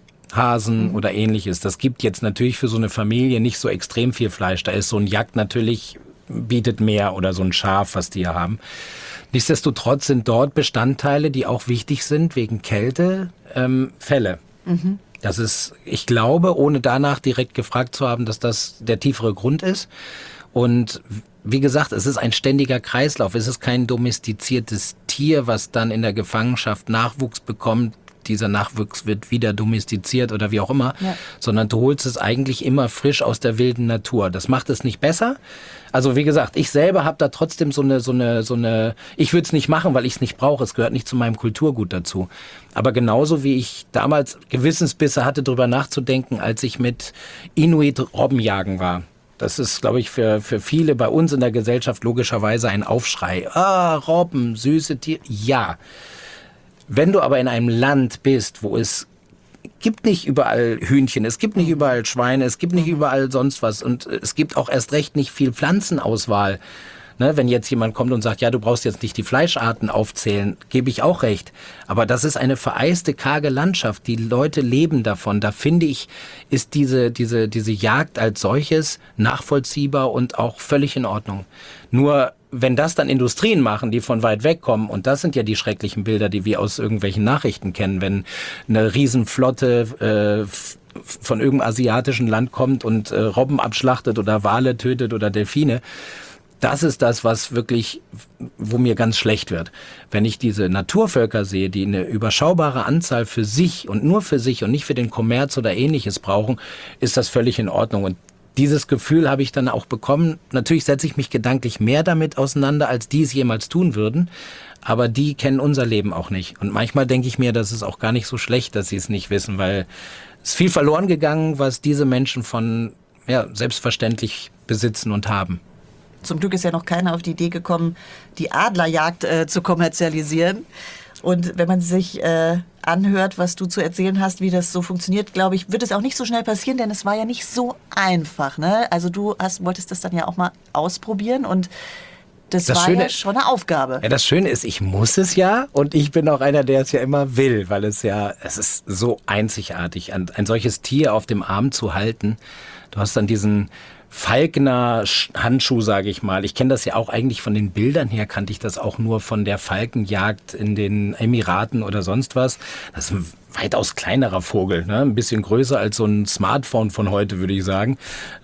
Speaker 1: Hasen oder ähnliches. Das gibt jetzt natürlich für so eine Familie nicht so extrem viel Fleisch. Da ist so ein Jagd natürlich, bietet mehr oder so ein Schaf, was die hier haben. Nichtsdestotrotz sind dort Bestandteile, die auch wichtig sind wegen Kälte, Felle. Das ist, ich glaube, ohne danach direkt gefragt zu haben, dass das der tiefere Grund ist. Und wie gesagt, es ist ein ständiger Kreislauf. Es ist kein domestiziertes Tier, was dann in der Gefangenschaft Nachwuchs bekommt. Dieser Nachwuchs wird wieder domestiziert oder wie auch immer, sondern du holst es eigentlich immer frisch aus der wilden Natur. Das macht es nicht besser. Also wie gesagt, ich selber habe da trotzdem so eine, ich würde es nicht machen, weil ich es nicht brauche. Es gehört nicht zu meinem Kulturgut dazu. Aber genauso wie ich damals Gewissensbisse hatte, darüber nachzudenken, als ich mit Inuit Robbenjagen war. Das ist, glaube ich, für viele bei uns in der Gesellschaft logischerweise ein Aufschrei. Ah, Robben, süße Tiere. Ja. Wenn du aber in einem Land bist, wo es gibt nicht überall Hühnchen, es gibt nicht überall Schweine, es gibt nicht überall sonst was und es gibt auch erst recht nicht viel Pflanzenauswahl. Ne, wenn jetzt jemand kommt und sagt, ja, du brauchst jetzt nicht die Fleischarten aufzählen, gebe ich auch recht. Aber das ist eine vereiste, karge Landschaft. Die Leute leben davon. Da finde ich, ist diese Jagd als solches nachvollziehbar und auch völlig in Ordnung. Nur wenn das dann Industrien machen, die von weit weg kommen, und das sind ja die schrecklichen Bilder, die wir aus irgendwelchen Nachrichten kennen, wenn eine Riesenflotte von irgendeinem asiatischen Land kommt und Robben abschlachtet oder Wale tötet oder Delfine. Das ist das, was wirklich, wo mir ganz schlecht wird. Wenn ich diese Naturvölker sehe, die eine überschaubare Anzahl für sich und nur für sich und nicht für den Kommerz oder Ähnliches brauchen, ist das völlig in Ordnung. Und dieses Gefühl habe ich dann auch bekommen. Natürlich setze ich mich gedanklich mehr damit auseinander, als die es jemals tun würden. Aber die kennen unser Leben auch nicht. Und manchmal denke ich mir, das ist auch gar nicht so schlecht, dass sie es nicht wissen, weil es ist viel verloren gegangen, was diese Menschen von selbstverständlich besitzen und haben.
Speaker 3: Zum Glück ist ja noch keiner auf die Idee gekommen, die Adlerjagd zu kommerzialisieren. Und wenn man sich anhört, was du zu erzählen hast, wie das so funktioniert, glaube ich, wird es auch nicht so schnell passieren, denn es war ja nicht so einfach. Ne? Also du wolltest das dann ja auch mal ausprobieren und das war Schöne, ja schon eine Aufgabe.
Speaker 1: Ja, das Schöne ist, ich muss es ja und ich bin auch einer, der es ja immer will, weil es ist so einzigartig, ein solches Tier auf dem Arm zu halten. Du hast dann diesen Falkner Handschuh, sage ich mal. Ich kenne das ja auch eigentlich von den Bildern her, kannte ich das auch nur von der Falkenjagd in den Emiraten oder sonst was. Das ist ein weitaus kleinerer Vogel, ne? Ein bisschen größer als so ein Smartphone von heute, würde ich sagen.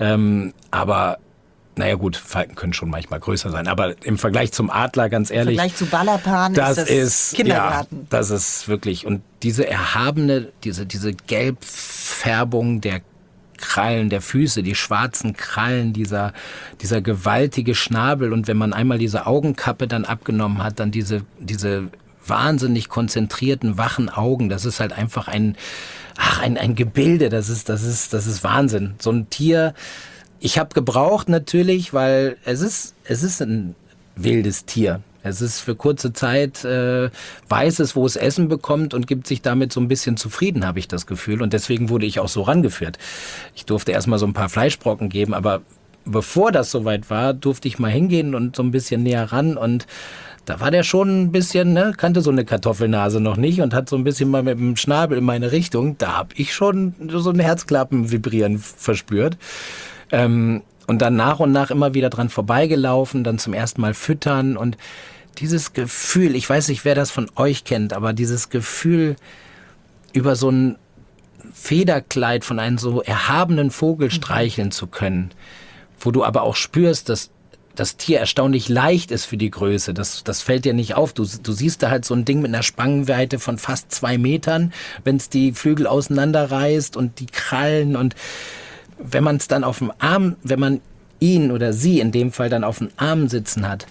Speaker 1: Aber naja gut, Falken können schon manchmal größer sein, aber im Vergleich zum Adler, ganz ehrlich.
Speaker 3: Im Vergleich zu Balapan ist das Kindergarten.
Speaker 1: Ja, das ist wirklich, und diese erhabene, diese Gelbfärbung der Krallen der Füße, die schwarzen Krallen, dieser gewaltige Schnabel, und wenn man einmal diese Augenkappe dann abgenommen hat, dann diese wahnsinnig konzentrierten, wachen Augen, das ist halt einfach ein Gebilde, das ist Wahnsinn. So ein Tier, ich habe gebraucht natürlich, weil es ist ein wildes Tier.
Speaker 4: Es ist für kurze Zeit, weiß es, wo es Essen bekommt und gibt sich damit so ein bisschen zufrieden, habe ich das Gefühl. Und deswegen wurde ich auch so rangeführt. Ich durfte erstmal so ein paar Fleischbrocken geben, aber bevor das soweit war, durfte ich mal hingehen und so ein bisschen näher ran. Und da war der schon ein bisschen, ne, kannte so eine Kartoffelnase noch nicht und hat so ein bisschen mal mit dem Schnabel in meine Richtung. Da habe ich schon so ein Herzklappen vibrieren verspürt. Und dann nach und nach immer wieder dran vorbeigelaufen, dann zum ersten Mal füttern und dieses Gefühl, ich weiß nicht, wer das von euch kennt, aber dieses Gefühl, über so ein Federkleid von einem so erhabenen Vogel streicheln zu können, wo du aber auch spürst, dass das Tier erstaunlich leicht ist für die Größe. Das fällt dir nicht auf. Du siehst da halt so ein Ding mit einer Spangenweite von fast 2 Metern, wenn es die Flügel auseinanderreißt und die Krallen und wenn man es dann auf dem Arm, wenn man ihn oder sie in dem Fall dann auf dem Arm sitzen hat,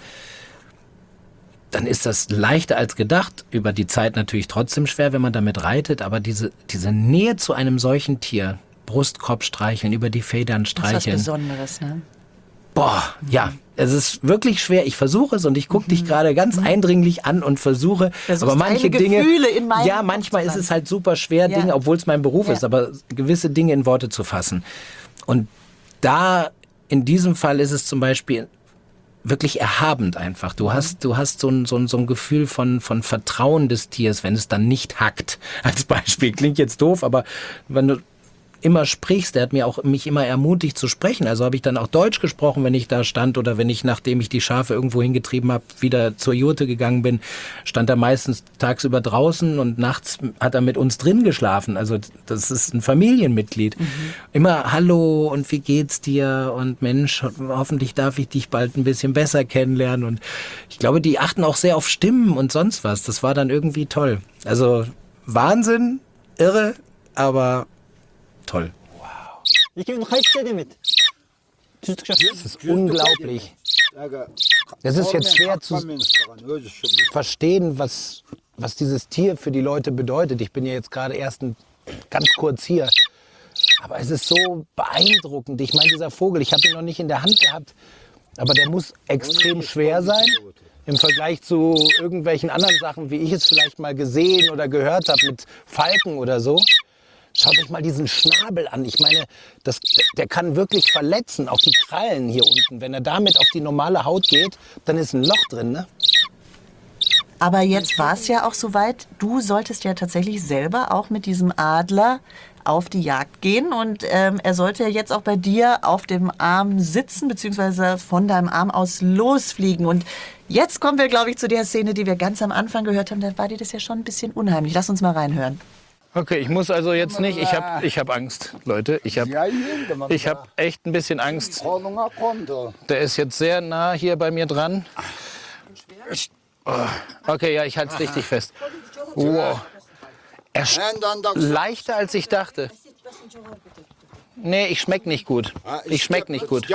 Speaker 4: dann ist das leichter als gedacht. Über die Zeit natürlich trotzdem schwer, wenn man damit reitet, aber diese Nähe zu einem solchen Tier, Brustkorb streicheln, über die Federn streicheln.
Speaker 3: Das ist was Besonderes, ne?
Speaker 4: Boah, ja, es ist wirklich schwer. Ich versuche es und ich gucke dich gerade ganz eindringlich an und versuche, aber manche Dinge, ja, manchmal ist es halt super schwer, Dinge, obwohl es mein Beruf ist, aber gewisse Dinge in Worte zu fassen. Und da, in diesem Fall ist es zum Beispiel wirklich erhabend einfach. Du hast so ein Gefühl von Vertrauen des Tiers, wenn es dann nicht hackt. Als Beispiel, klingt jetzt doof, aber wenn du immer sprichst, der hat mich immer ermutigt zu sprechen. Also habe ich dann auch Deutsch gesprochen, wenn ich da stand oder wenn ich, nachdem ich die Schafe irgendwo hingetrieben habe, wieder zur Jurte gegangen bin, stand er meistens tagsüber draußen und nachts hat er mit uns drin geschlafen. Also das ist ein Familienmitglied. Immer Hallo und wie geht's dir und Mensch, hoffentlich darf ich dich bald ein bisschen besser kennenlernen und ich glaube, die achten auch sehr auf Stimmen und sonst was. Das war dann irgendwie toll. Also Wahnsinn, irre, aber toll. Das ist unglaublich. Es ist jetzt schwer zu verstehen, was dieses Tier für die Leute bedeutet. Ich bin ja jetzt gerade erst ganz kurz hier. Aber es ist so beeindruckend. Ich meine, dieser Vogel, ich habe ihn noch nicht in der Hand gehabt, aber der muss extrem schwer sein im Vergleich zu irgendwelchen anderen Sachen, wie ich es vielleicht mal gesehen oder gehört habe mit Falken oder so. Schaut euch mal diesen Schnabel an. Ich meine, der kann wirklich verletzen, auch die Krallen hier unten. Wenn er damit auf die normale Haut geht, dann ist ein Loch drin, ne?
Speaker 3: Aber jetzt war es ja auch soweit, du solltest ja tatsächlich selber auch mit diesem Adler auf die Jagd gehen und er sollte ja jetzt auch bei dir auf dem Arm sitzen, beziehungsweise von deinem Arm aus losfliegen. Und jetzt kommen wir, glaube ich, zu der Szene, die wir ganz am Anfang gehört haben. Da war dir das ja schon ein bisschen unheimlich. Lass uns mal reinhören.
Speaker 1: Okay, ich muss also jetzt nicht, ich hab Angst, Leute. Ich hab echt ein bisschen Angst. Der ist jetzt sehr nah hier bei mir dran. Oh. Okay, ja, ich halte es richtig fest. Wow. Leichter als ich dachte. Nee, ich schmeck nicht gut. Ich schmeck nicht gut.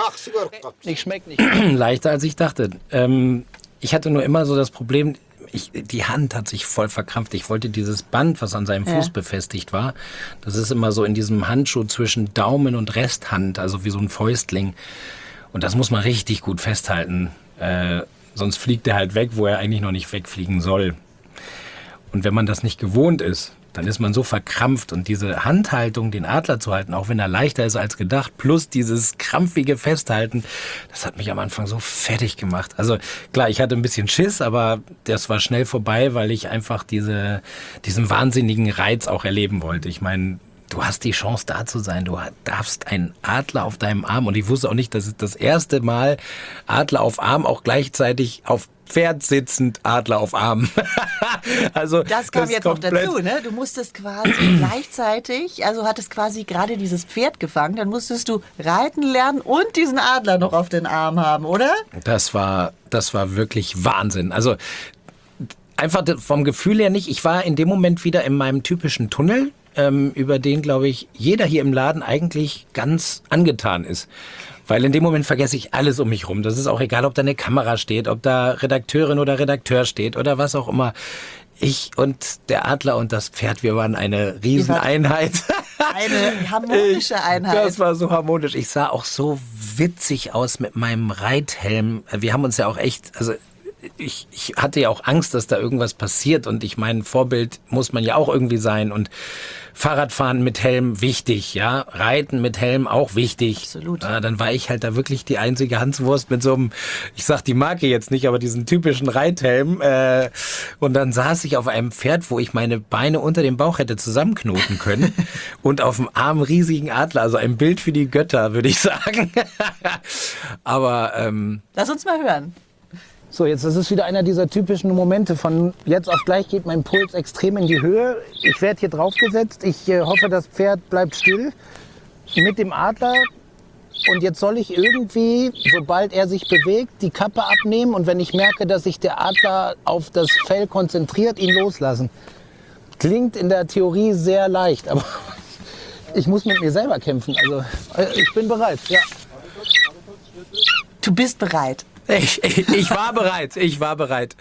Speaker 4: Leichter als ich dachte. Ich hatte nur immer so das Problem, die Hand hat sich voll verkrampft. Ich wollte dieses Band, was an seinem Fuß befestigt war, das ist immer so in diesem Handschuh zwischen Daumen und Resthand, also wie so ein Fäustling. Und das muss man richtig gut festhalten. Sonst fliegt er halt weg, wo er eigentlich noch nicht wegfliegen soll. Und wenn man das nicht gewohnt ist, dann ist man so verkrampft und diese Handhaltung, den Adler zu halten, auch wenn er leichter ist als gedacht, plus dieses krampfige Festhalten, das hat mich am Anfang so fertig gemacht. Also klar, ich hatte ein bisschen Schiss, aber das war schnell vorbei, weil ich einfach diesen wahnsinnigen Reiz auch erleben wollte. Ich meine, du hast die Chance da zu sein, du darfst einen Adler auf deinem Arm und ich wusste auch nicht, dass es das erste Mal Adler auf Arm auch gleichzeitig auf Pferd sitzend, Adler auf Arm. Also
Speaker 3: das kam jetzt noch dazu, ne? Du musstest quasi gleichzeitig, also hattest quasi gerade dieses Pferd gefangen, dann musstest du reiten lernen und diesen Adler noch auf den Arm haben, oder?
Speaker 4: Das war wirklich Wahnsinn. Also einfach vom Gefühl her nicht. Ich war in dem Moment wieder in meinem typischen Tunnel, über den, glaube ich, jeder hier im Laden eigentlich ganz angetan ist. Weil in dem Moment vergesse ich alles um mich rum. Das ist auch egal, ob da eine Kamera steht, ob da Redakteurin oder Redakteur steht oder was auch immer. Ich und der Adler und das Pferd, wir waren eine Rieseneinheit.
Speaker 3: Eine harmonische Einheit.
Speaker 4: Das war so harmonisch. Ich sah auch so witzig aus mit meinem Reithelm. Wir haben uns ja auch echt, also ich hatte ja auch Angst, dass da irgendwas passiert. Und ich meine, Vorbild muss man ja auch irgendwie sein. Und Fahrradfahren mit Helm wichtig, ja. Reiten mit Helm auch wichtig.
Speaker 3: Absolut.
Speaker 4: Dann war ich halt da wirklich die einzige Hanswurst mit so einem, ich sag die Marke jetzt nicht, aber diesen typischen Reithelm. Und dann saß ich auf einem Pferd, wo ich meine Beine unter dem Bauch hätte zusammenknoten können. Und auf dem Arm riesigen Adler. Also ein Bild für die Götter, würde ich sagen. Aber
Speaker 3: Lass uns mal hören.
Speaker 1: So, jetzt ist es wieder einer dieser typischen Momente von jetzt auf gleich geht mein Puls extrem in die Höhe. Ich werde hier draufgesetzt. Ich hoffe, das Pferd bleibt still mit dem Adler. Und jetzt soll ich irgendwie, sobald er sich bewegt, die Kappe abnehmen. Und wenn ich merke, dass sich der Adler auf das Fell konzentriert, ihn loslassen. Klingt in der Theorie sehr leicht, aber ich muss mit mir selber kämpfen. Also ich bin bereit, ja.
Speaker 3: Du bist bereit.
Speaker 4: Ich war bereit.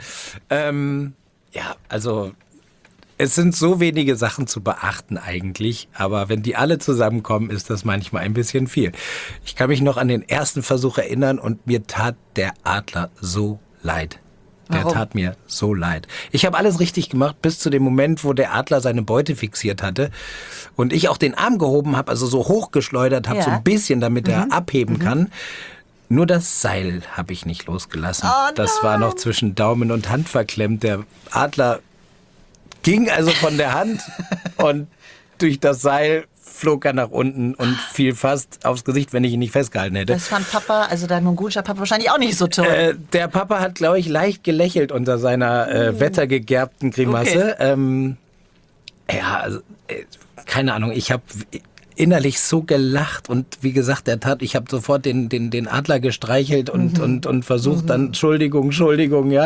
Speaker 4: Ja, also es sind so wenige Sachen zu beachten eigentlich, aber wenn die alle zusammenkommen, ist das manchmal ein bisschen viel. Ich kann mich noch an den ersten Versuch erinnern und mir tat der Adler so leid. Der tat mir so leid. Ich habe alles richtig gemacht bis zu dem Moment, wo der Adler seine Beute fixiert hatte und ich auch den Arm gehoben habe, also so hochgeschleudert habe, so ein bisschen, damit er abheben kann. Nur das Seil habe ich nicht losgelassen.
Speaker 3: Oh
Speaker 4: das war noch zwischen Daumen und Hand verklemmt. Der Adler ging also von der Hand und durch das Seil flog er nach unten und fiel fast aufs Gesicht, wenn ich ihn nicht festgehalten hätte.
Speaker 3: Das fand Papa, also dein mongolischer Papa, wahrscheinlich auch nicht so toll.
Speaker 4: Der Papa hat, glaube ich, leicht gelächelt unter seiner wettergegerbten Grimasse.
Speaker 3: Okay.
Speaker 4: Ja, also, keine Ahnung, ich habe innerlich so gelacht und wie gesagt, ich habe sofort den Adler gestreichelt und versucht dann, Entschuldigung, ja.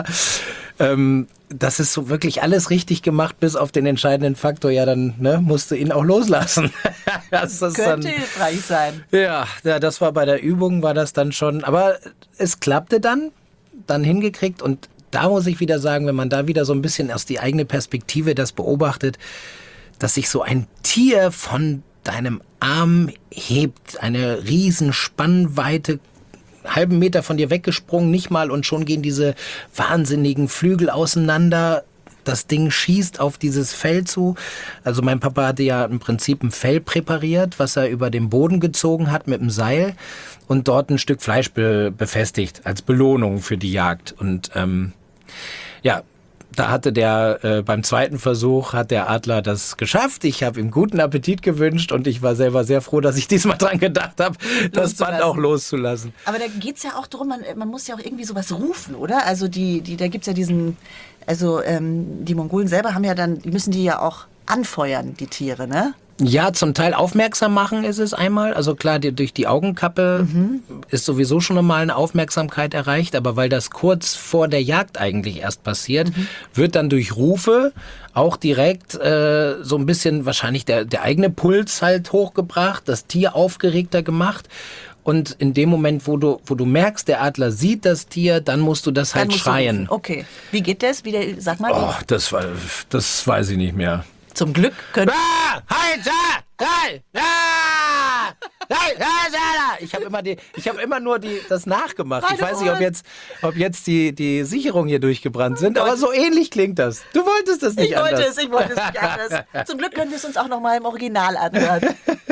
Speaker 4: Das ist so wirklich alles richtig gemacht, bis auf den entscheidenden Faktor, ja, dann musste ihn auch loslassen.
Speaker 3: Das könnte hilfreich sein.
Speaker 4: Ja, das war bei der Übung, war das dann schon, aber es klappte dann hingekriegt und da muss ich wieder sagen, wenn man da wieder so ein bisschen aus die eigene Perspektive das beobachtet, dass sich so ein Tier von deinem Arm hebt, eine riesen Spannweite, halben Meter von dir weggesprungen, nicht mal, und schon gehen diese wahnsinnigen Flügel auseinander. Das Ding schießt auf dieses Fell zu. Also mein Papa hatte ja im Prinzip ein Fell präpariert, was er über den Boden gezogen hat mit dem Seil und dort ein Stück Fleisch befestigt als Belohnung für die Jagd. Und ja, da hatte beim zweiten Versuch hat der Adler das geschafft. Ich habe ihm guten Appetit gewünscht und ich war selber sehr froh, dass ich diesmal dran gedacht habe, das Band auch loszulassen.
Speaker 3: Aber da geht's ja auch darum, man muss ja auch irgendwie sowas rufen, oder? Also da gibt's ja diesen, also die Mongolen selber haben ja dann, die müssen die ja auch anfeuern, die Tiere, ne?
Speaker 4: Ja, zum Teil aufmerksam machen ist es einmal. Also klar, durch die Augenkappe ist sowieso schon mal eine Aufmerksamkeit erreicht. Aber weil das kurz vor der Jagd eigentlich erst passiert, wird dann durch Rufe auch direkt so ein bisschen wahrscheinlich der eigene Puls halt hochgebracht, das Tier aufgeregter gemacht. Und in dem Moment, wo du merkst, der Adler sieht das Tier, dann musst du das halt schreien.
Speaker 3: Okay. Wie geht das? Sag mal.
Speaker 4: Oh, das weiß ich nicht mehr.
Speaker 3: Zum Glück können...
Speaker 4: Ich habe immer nur das nachgemacht. Ich weiß nicht, ob jetzt die Sicherungen hier durchgebrannt sind, aber so ähnlich klingt das. Du wolltest das nicht anders.
Speaker 3: Ich wollte es nicht anders. Zum Glück können wir es uns auch noch mal im Original anhören.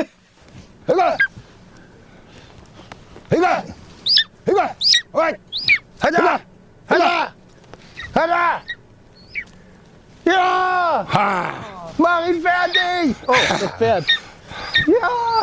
Speaker 1: Ja! Mach ihn fertig! Oh, das Pferd. Ja!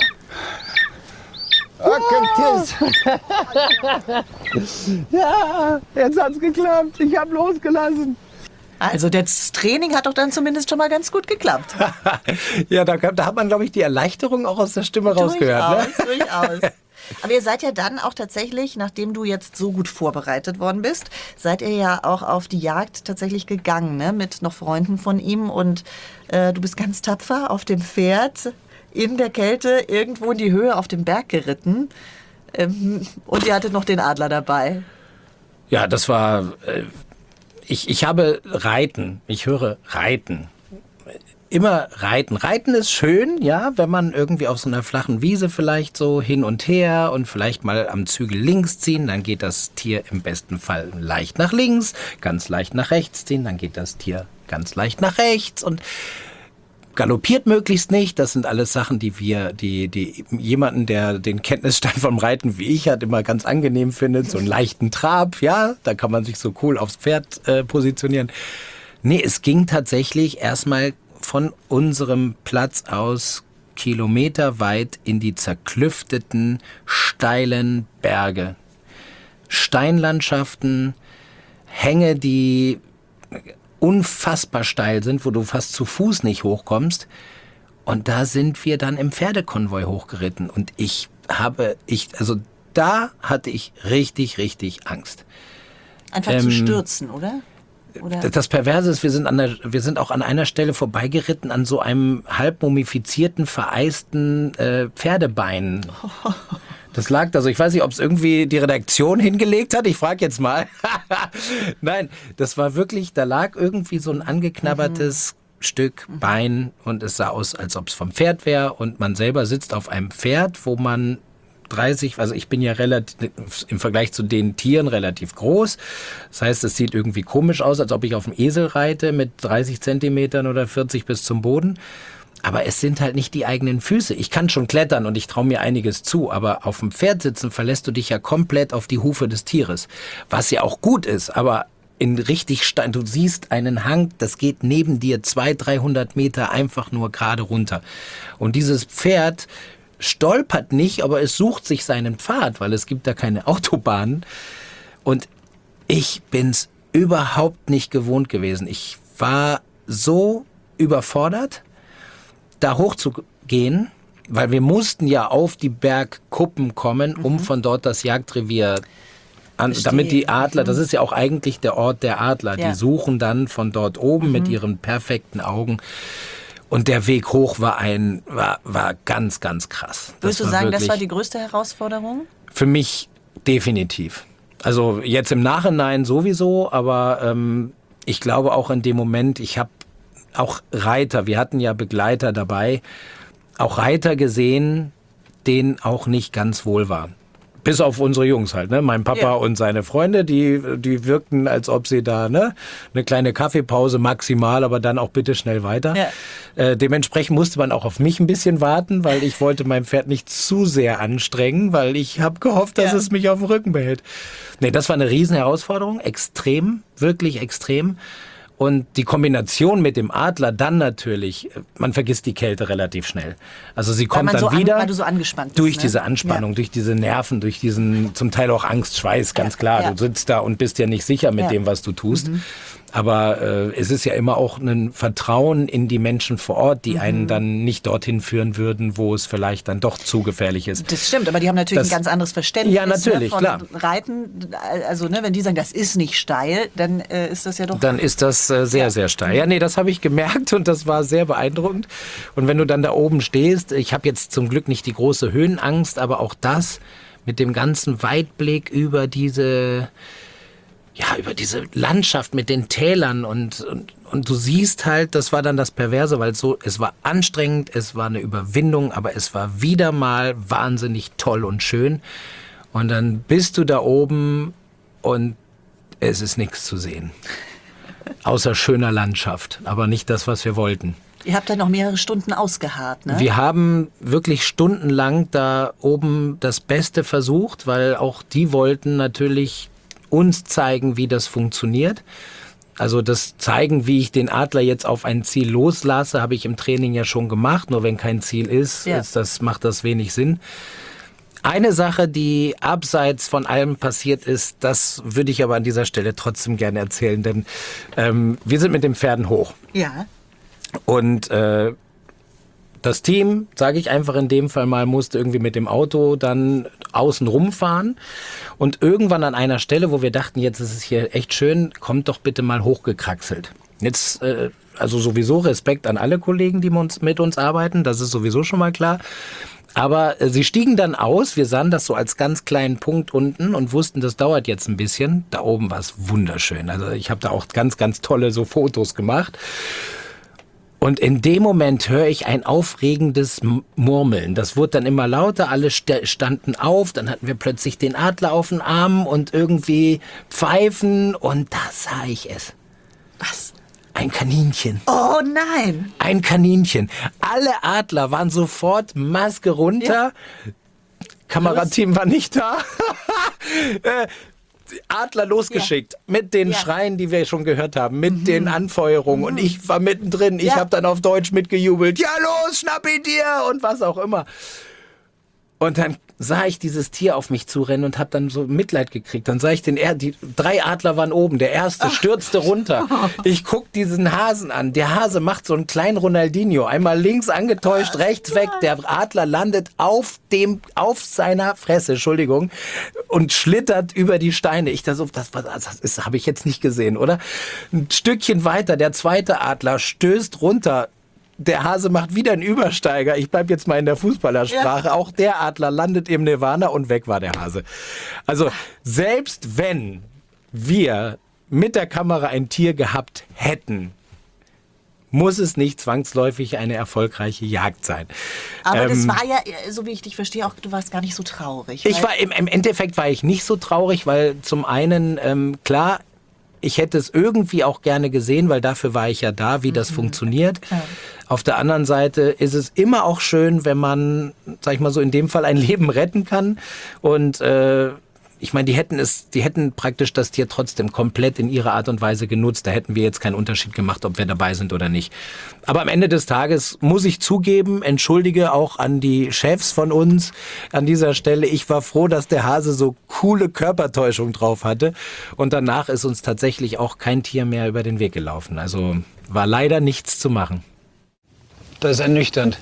Speaker 1: Ja, jetzt hat's geklappt. Ich habe losgelassen.
Speaker 3: Also das Training hat doch dann zumindest schon mal ganz gut geklappt.
Speaker 4: Ja, da hat man, glaube ich, die Erleichterung auch aus der Stimme rausgehört.
Speaker 3: Durchaus. Aber ihr seid ja dann auch tatsächlich, nachdem du jetzt so gut vorbereitet worden bist, seid ihr ja auch auf die Jagd tatsächlich gegangen, ne? Mit noch Freunden von ihm. Und du bist ganz tapfer auf dem Pferd in der Kälte irgendwo in die Höhe auf dem Berg geritten. Und ihr hattet noch den Adler dabei.
Speaker 4: Ja, das war... Ich habe Reiten. Ich höre Reiten. immer reiten. Reiten ist schön, ja, wenn man irgendwie auf so einer flachen Wiese vielleicht so hin und her und vielleicht mal am Zügel links ziehen, dann geht das Tier im besten Fall leicht nach links, ganz leicht nach rechts ziehen, dann geht das Tier ganz leicht nach rechts und galoppiert möglichst nicht. Das sind alles Sachen, die jemanden, der den Kenntnisstand vom Reiten wie ich hat, immer ganz angenehm findet. So einen leichten Trab, ja, da kann man sich so cool aufs Pferd positionieren. Nee, es ging tatsächlich erstmal von unserem Platz aus kilometerweit in die zerklüfteten, steilen Berge. Steinlandschaften, Hänge, die unfassbar steil sind, wo du fast zu Fuß nicht hochkommst. Und da sind wir dann im Pferdekonvoi hochgeritten. Und da hatte ich richtig, richtig Angst.
Speaker 3: Einfach zu stürzen, oder?
Speaker 4: Das Perverse ist, wir sind auch an einer Stelle vorbeigeritten an so einem halb mumifizierten, vereisten Pferdebein. Das lag da so, ich weiß nicht, ob es irgendwie die Redaktion hingelegt hat, ich frage jetzt mal. Nein, das war wirklich, da lag irgendwie so ein angeknabbertes Stück Bein und es sah aus, als ob es vom Pferd wäre und man selber sitzt auf einem Pferd, wo man 30, also ich bin ja relativ, im Vergleich zu den Tieren relativ groß. Das heißt, es sieht irgendwie komisch aus, als ob ich auf dem Esel reite mit 30 Zentimetern oder 40 bis zum Boden. Aber es sind halt nicht die eigenen Füße. Ich kann schon klettern und ich traue mir einiges zu, aber auf dem Pferd sitzen verlässt du dich ja komplett auf die Hufe des Tieres. Was ja auch gut ist, aber in richtig Stein, du siehst einen Hang, das geht neben dir 200-300 Meter einfach nur gerade runter. Und dieses Pferd stolpert nicht, aber es sucht sich seinen Pfad, weil es gibt da keine Autobahnen. Und ich bin's überhaupt nicht gewohnt gewesen. Ich war so überfordert, da hochzugehen, weil wir mussten ja auf die Bergkuppen kommen, um von dort das Jagdrevier damit die Adler, das ist ja auch eigentlich der Ort der Adler, die suchen dann von dort oben mit ihren perfekten Augen. Und der Weg hoch war ganz, ganz krass.
Speaker 3: Würdest du sagen, das war die größte Herausforderung?
Speaker 4: Für mich definitiv. Also jetzt im Nachhinein sowieso, aber ich glaube auch in dem Moment, ich habe auch Reiter, wir hatten ja Begleiter dabei, auch Reiter gesehen, denen auch nicht ganz wohl war. Bis auf unsere Jungs halt, ne? Mein Papa und seine Freunde, die wirkten, als ob sie da, ne? Eine kleine Kaffeepause maximal, aber dann auch bitte schnell weiter. Ja. Dementsprechend musste man auch auf mich ein bisschen warten, weil ich wollte mein Pferd nicht zu sehr anstrengen, weil ich habe gehofft, dass es mich auf dem Rücken behält. Nee, das war eine riesen Herausforderung, extrem, wirklich extrem. Und die Kombination mit dem Adler dann natürlich, man vergisst die Kälte relativ schnell. Also sie kommt dann wieder
Speaker 3: weil du so angespannt bist,
Speaker 4: durch diese Anspannung, durch diese Nerven, durch diesen zum Teil auch Angst, Schweiß, ganz klar. Du sitzt da und bist ja nicht sicher mit dem, was du tust. Aber es ist ja immer auch ein Vertrauen in die Menschen vor Ort, die einen dann nicht dorthin führen würden, wo es vielleicht dann doch zu gefährlich ist.
Speaker 3: Das stimmt, aber die haben natürlich ein ganz anderes Verständnis
Speaker 4: natürlich,
Speaker 3: von
Speaker 4: klar.
Speaker 3: Reiten. Also wenn die sagen, das ist nicht steil, dann ist das ja doch...
Speaker 4: Dann ist das sehr, sehr steil. Ja, nee, das habe ich gemerkt und das war sehr beeindruckend. Und wenn du dann da oben stehst, ich habe jetzt zum Glück nicht die große Höhenangst, aber auch das mit dem ganzen Weitblick über diese Landschaft mit den Tälern und du siehst halt, das war dann das Perverse, weil es war anstrengend, es war eine Überwindung, aber es war wieder mal wahnsinnig toll und schön. Und dann bist du da oben und es ist nichts zu sehen. Außer schöner Landschaft, aber nicht das, was wir wollten.
Speaker 3: Ihr habt dann noch mehrere Stunden ausgeharrt, ne?
Speaker 4: Wir haben wirklich stundenlang da oben das Beste versucht, weil auch die wollten natürlich uns zeigen, wie das funktioniert. Also das zeigen, wie ich den Adler jetzt auf ein Ziel loslasse, habe ich im Training ja schon gemacht. Nur wenn kein Ziel ist, macht das wenig Sinn. Eine Sache, die abseits von allem passiert ist, das würde ich aber an dieser Stelle trotzdem gerne erzählen, denn wir sind mit den Pferden hoch.
Speaker 3: Ja.
Speaker 4: Und das Team, sage ich einfach in dem Fall mal, musste irgendwie mit dem Auto dann außen rumfahren. Und irgendwann an einer Stelle, wo wir dachten, jetzt ist es hier echt schön, kommt doch bitte mal hochgekraxelt. Jetzt, also sowieso Respekt an alle Kollegen, die mit uns arbeiten, das ist sowieso schon mal klar. Aber sie stiegen dann aus, wir sahen das so als ganz kleinen Punkt unten und wussten, das dauert jetzt ein bisschen. Da oben war es wunderschön. Also ich habe da auch ganz, ganz tolle so Fotos gemacht. Und in dem Moment höre ich ein aufregendes Murmeln. Das wurde dann immer lauter, alle standen auf, dann hatten wir plötzlich den Adler auf den Armen und irgendwie Pfeifen und da sah ich es.
Speaker 3: Was?
Speaker 4: Ein Kaninchen.
Speaker 3: Oh nein!
Speaker 4: Ein Kaninchen. Alle Adler waren sofort Maske runter. Ja. Kamerateam war nicht da. Adler losgeschickt mit den Schreien, die wir schon gehört haben, mit den Anfeuerungen und ich war mittendrin. Ich habe dann auf Deutsch mitgejubelt. Ja los, schnapp ihn dir und was auch immer. Und dann sah ich dieses Tier auf mich zurennen und habe dann so Mitleid gekriegt. Dann sah ich die 3 Adler waren oben, der erste stürzte runter. Ich guck diesen Hasen an. Der Hase macht so einen kleinen Ronaldinho. Einmal links angetäuscht, rechts weg. Der Adler landet auf seiner Fresse, Entschuldigung, und schlittert über die Steine. Ich dachte so, das habe ich jetzt nicht gesehen, oder? Ein Stückchen weiter, der zweite Adler stößt runter. Der Hase macht wieder einen Übersteiger. Ich bleibe jetzt mal in der Fußballersprache. Ja. Auch der Adler landet im Nirvana und weg war der Hase. Also selbst wenn wir mit der Kamera ein Tier gehabt hätten, muss es nicht zwangsläufig eine erfolgreiche Jagd sein.
Speaker 3: Aber das war ja, so wie ich dich verstehe, auch du warst gar nicht so traurig.
Speaker 4: Im Endeffekt war ich nicht so traurig, weil zum einen, klar, ich hätte es irgendwie auch gerne gesehen, weil dafür war ich ja da, wie das funktioniert. Klar. Auf der anderen Seite ist es immer auch schön, wenn man, sag ich mal so, in dem Fall ein Leben retten kann. Und ich meine, die hätten praktisch das Tier trotzdem komplett in ihrer Art und Weise genutzt. Da hätten wir jetzt keinen Unterschied gemacht, ob wir dabei sind oder nicht. Aber am Ende des Tages muss ich zugeben, entschuldige auch an die Chefs von uns an dieser Stelle. Ich war froh, dass der Hase so coole Körpertäuschung drauf hatte. Und danach ist uns tatsächlich auch kein Tier mehr über den Weg gelaufen. Also war leider nichts zu machen.
Speaker 1: Das ist ernüchternd.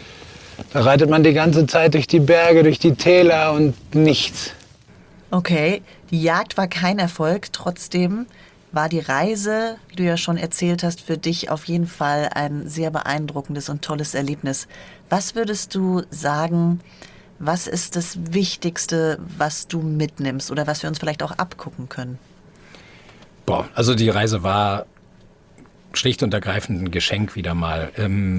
Speaker 1: Da reitet man die ganze Zeit durch die Berge, durch die Täler und nichts.
Speaker 3: Okay, die Jagd war kein Erfolg. Trotzdem war die Reise, wie du ja schon erzählt hast, für dich auf jeden Fall ein sehr beeindruckendes und tolles Erlebnis. Was würdest du sagen, was ist das Wichtigste, was du mitnimmst oder was wir uns vielleicht auch abgucken können?
Speaker 4: Also die Reise war schlicht und ergreifend ein Geschenk wieder mal.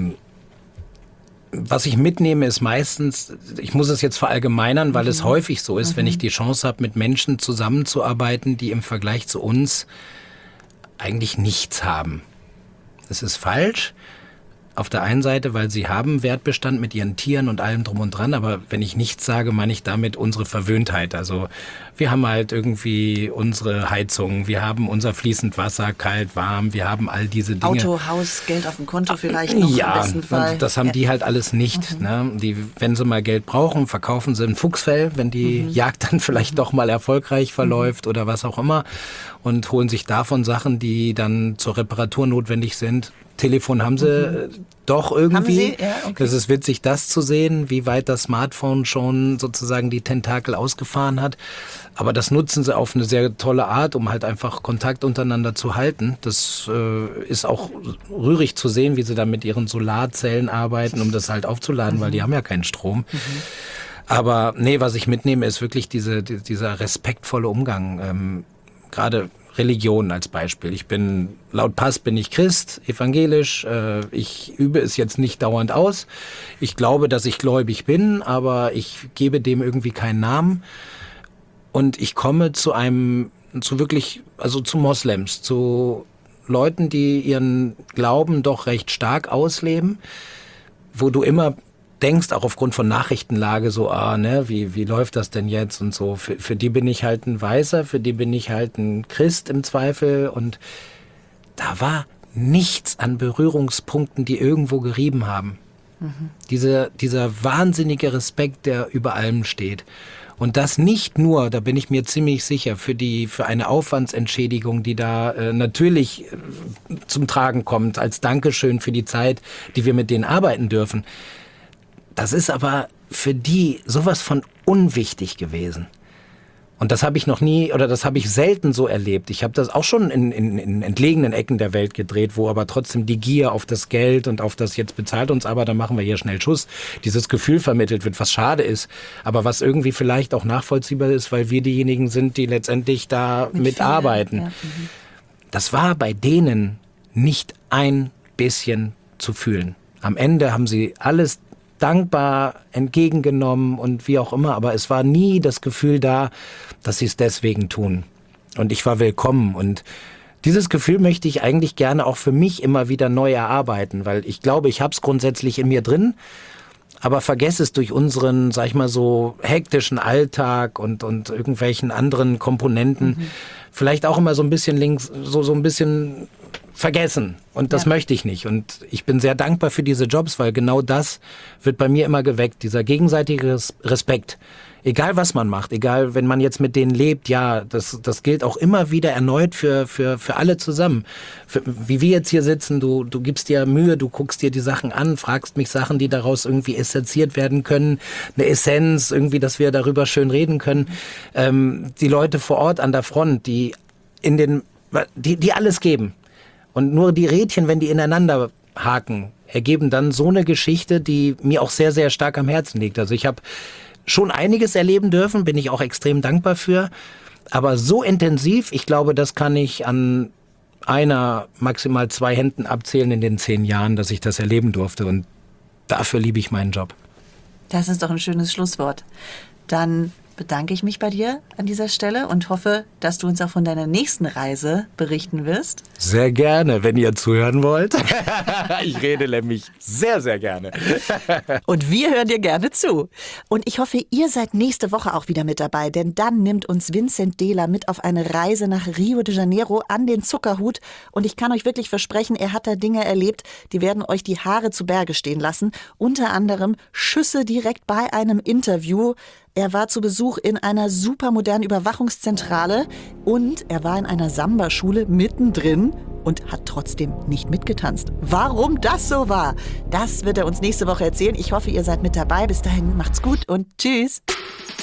Speaker 4: Was ich mitnehme, ist meistens, ich muss es jetzt verallgemeinern, weil es häufig so ist, wenn ich die Chance habe, mit Menschen zusammenzuarbeiten, die im Vergleich zu uns eigentlich nichts haben. Das ist falsch. Auf der einen Seite, weil sie haben Wertbestand mit ihren Tieren und allem drum und dran, aber wenn ich nichts sage, meine ich damit unsere Verwöhntheit. Also wir haben halt irgendwie unsere Heizung, wir haben unser fließend Wasser, kalt, warm, wir haben all diese Dinge.
Speaker 3: Auto, Haus, Geld auf dem Konto vielleicht noch im besten Fall.
Speaker 4: Das haben die halt alles nicht. Ne? Wenn sie mal Geld brauchen, verkaufen sie ein Fuchsfell, wenn die Jagd dann vielleicht doch mal erfolgreich verläuft oder was auch immer und holen sich davon Sachen, die dann zur Reparatur notwendig sind. Telefon haben sie doch irgendwie.
Speaker 3: Haben sie? Ja, okay.
Speaker 4: Es ist witzig, das zu sehen, wie weit das Smartphone schon sozusagen die Tentakel ausgefahren hat. Aber das nutzen sie auf eine sehr tolle Art, um halt einfach Kontakt untereinander zu halten. Das ist auch rührig zu sehen, wie sie da mit ihren Solarzellen arbeiten, um das halt aufzuladen, weil die haben ja keinen Strom. Aber nee, was ich mitnehme, ist wirklich dieser respektvolle Umgang. Gerade Religion als Beispiel. Laut Pass bin ich Christ, evangelisch. Ich übe es jetzt nicht dauernd aus. Ich glaube, dass ich gläubig bin, aber ich gebe dem irgendwie keinen Namen. Und ich komme zu Moslems, zu Leuten, die ihren Glauben doch recht stark ausleben, wo du immer denkst, auch aufgrund von Nachrichtenlage, so, wie läuft das denn jetzt und so. Für die bin ich halt ein Weißer, für die bin ich halt ein Christ im Zweifel. Und da war nichts an Berührungspunkten, die irgendwo gerieben haben. Dieser wahnsinnige Respekt, der über allem steht. Und das nicht nur, da bin ich mir ziemlich sicher, für eine Aufwandsentschädigung, die da natürlich zum Tragen kommt, als Dankeschön für die Zeit, die wir mit denen arbeiten dürfen. Das ist aber für die sowas von unwichtig gewesen. Und das habe ich das habe ich selten so erlebt. Ich habe das auch schon in entlegenen Ecken der Welt gedreht, wo aber trotzdem die Gier auf das Geld und auf das jetzt bezahlt uns aber, dann machen wir hier schnell Schuss, dieses Gefühl vermittelt wird, was schade ist, aber was irgendwie vielleicht auch nachvollziehbar ist, weil wir diejenigen sind, die letztendlich da mitarbeiten. Ja. Das war bei denen nicht ein bisschen zu fühlen. Am Ende haben sie alles dankbar entgegengenommen und wie auch immer, aber es war nie das Gefühl da, dass sie es deswegen tun. Und ich war willkommen und dieses Gefühl möchte ich eigentlich gerne auch für mich immer wieder neu erarbeiten, weil ich glaube, ich habe es grundsätzlich in mir drin, aber vergesse es durch unseren, sag ich mal so, hektischen Alltag und irgendwelchen anderen Komponenten vielleicht auch immer so ein bisschen so ein bisschen vergessen. Und das möchte ich nicht. Und ich bin sehr dankbar für diese Jobs, weil genau das wird bei mir immer geweckt, dieser gegenseitige Respekt. Egal was man macht, egal wenn man jetzt mit denen lebt, ja, das gilt auch immer wieder erneut für alle zusammen. Wie wir jetzt hier sitzen, du gibst dir Mühe, du guckst dir die Sachen an, fragst mich Sachen, die daraus irgendwie essenziert werden können, eine Essenz, irgendwie, dass wir darüber schön reden können. Die Leute vor Ort an der Front, die alles geben. Und nur die Rädchen, wenn die ineinander haken, ergeben dann so eine Geschichte, die mir auch sehr, sehr stark am Herzen liegt. Also ich habe schon einiges erleben dürfen, bin ich auch extrem dankbar für. Aber so intensiv, ich glaube, das kann ich an einer, maximal 2 Händen abzählen in den 10 Jahren, dass ich das erleben durfte. Und dafür liebe ich meinen Job.
Speaker 3: Das ist doch ein schönes Schlusswort. Dann bedanke ich mich bei dir an dieser Stelle und hoffe, dass du uns auch von deiner nächsten Reise berichten wirst.
Speaker 4: Sehr gerne, wenn ihr zuhören wollt. Ich rede nämlich sehr, sehr gerne.
Speaker 3: Und wir hören dir gerne zu. Und ich hoffe, ihr seid nächste Woche auch wieder mit dabei, denn dann nimmt uns Vincent Dehler mit auf eine Reise nach Rio de Janeiro an den Zuckerhut. Und ich kann euch wirklich versprechen, er hat da Dinge erlebt, die werden euch die Haare zu Berge stehen lassen. Unter anderem Schüsse direkt bei einem Interview. Er war zu Besuch in einer supermodernen Überwachungszentrale und er war in einer Samba-Schule mittendrin und hat trotzdem nicht mitgetanzt. Warum das so war, das wird er uns nächste Woche erzählen. Ich hoffe, ihr seid mit dabei. Bis dahin macht's gut und tschüss.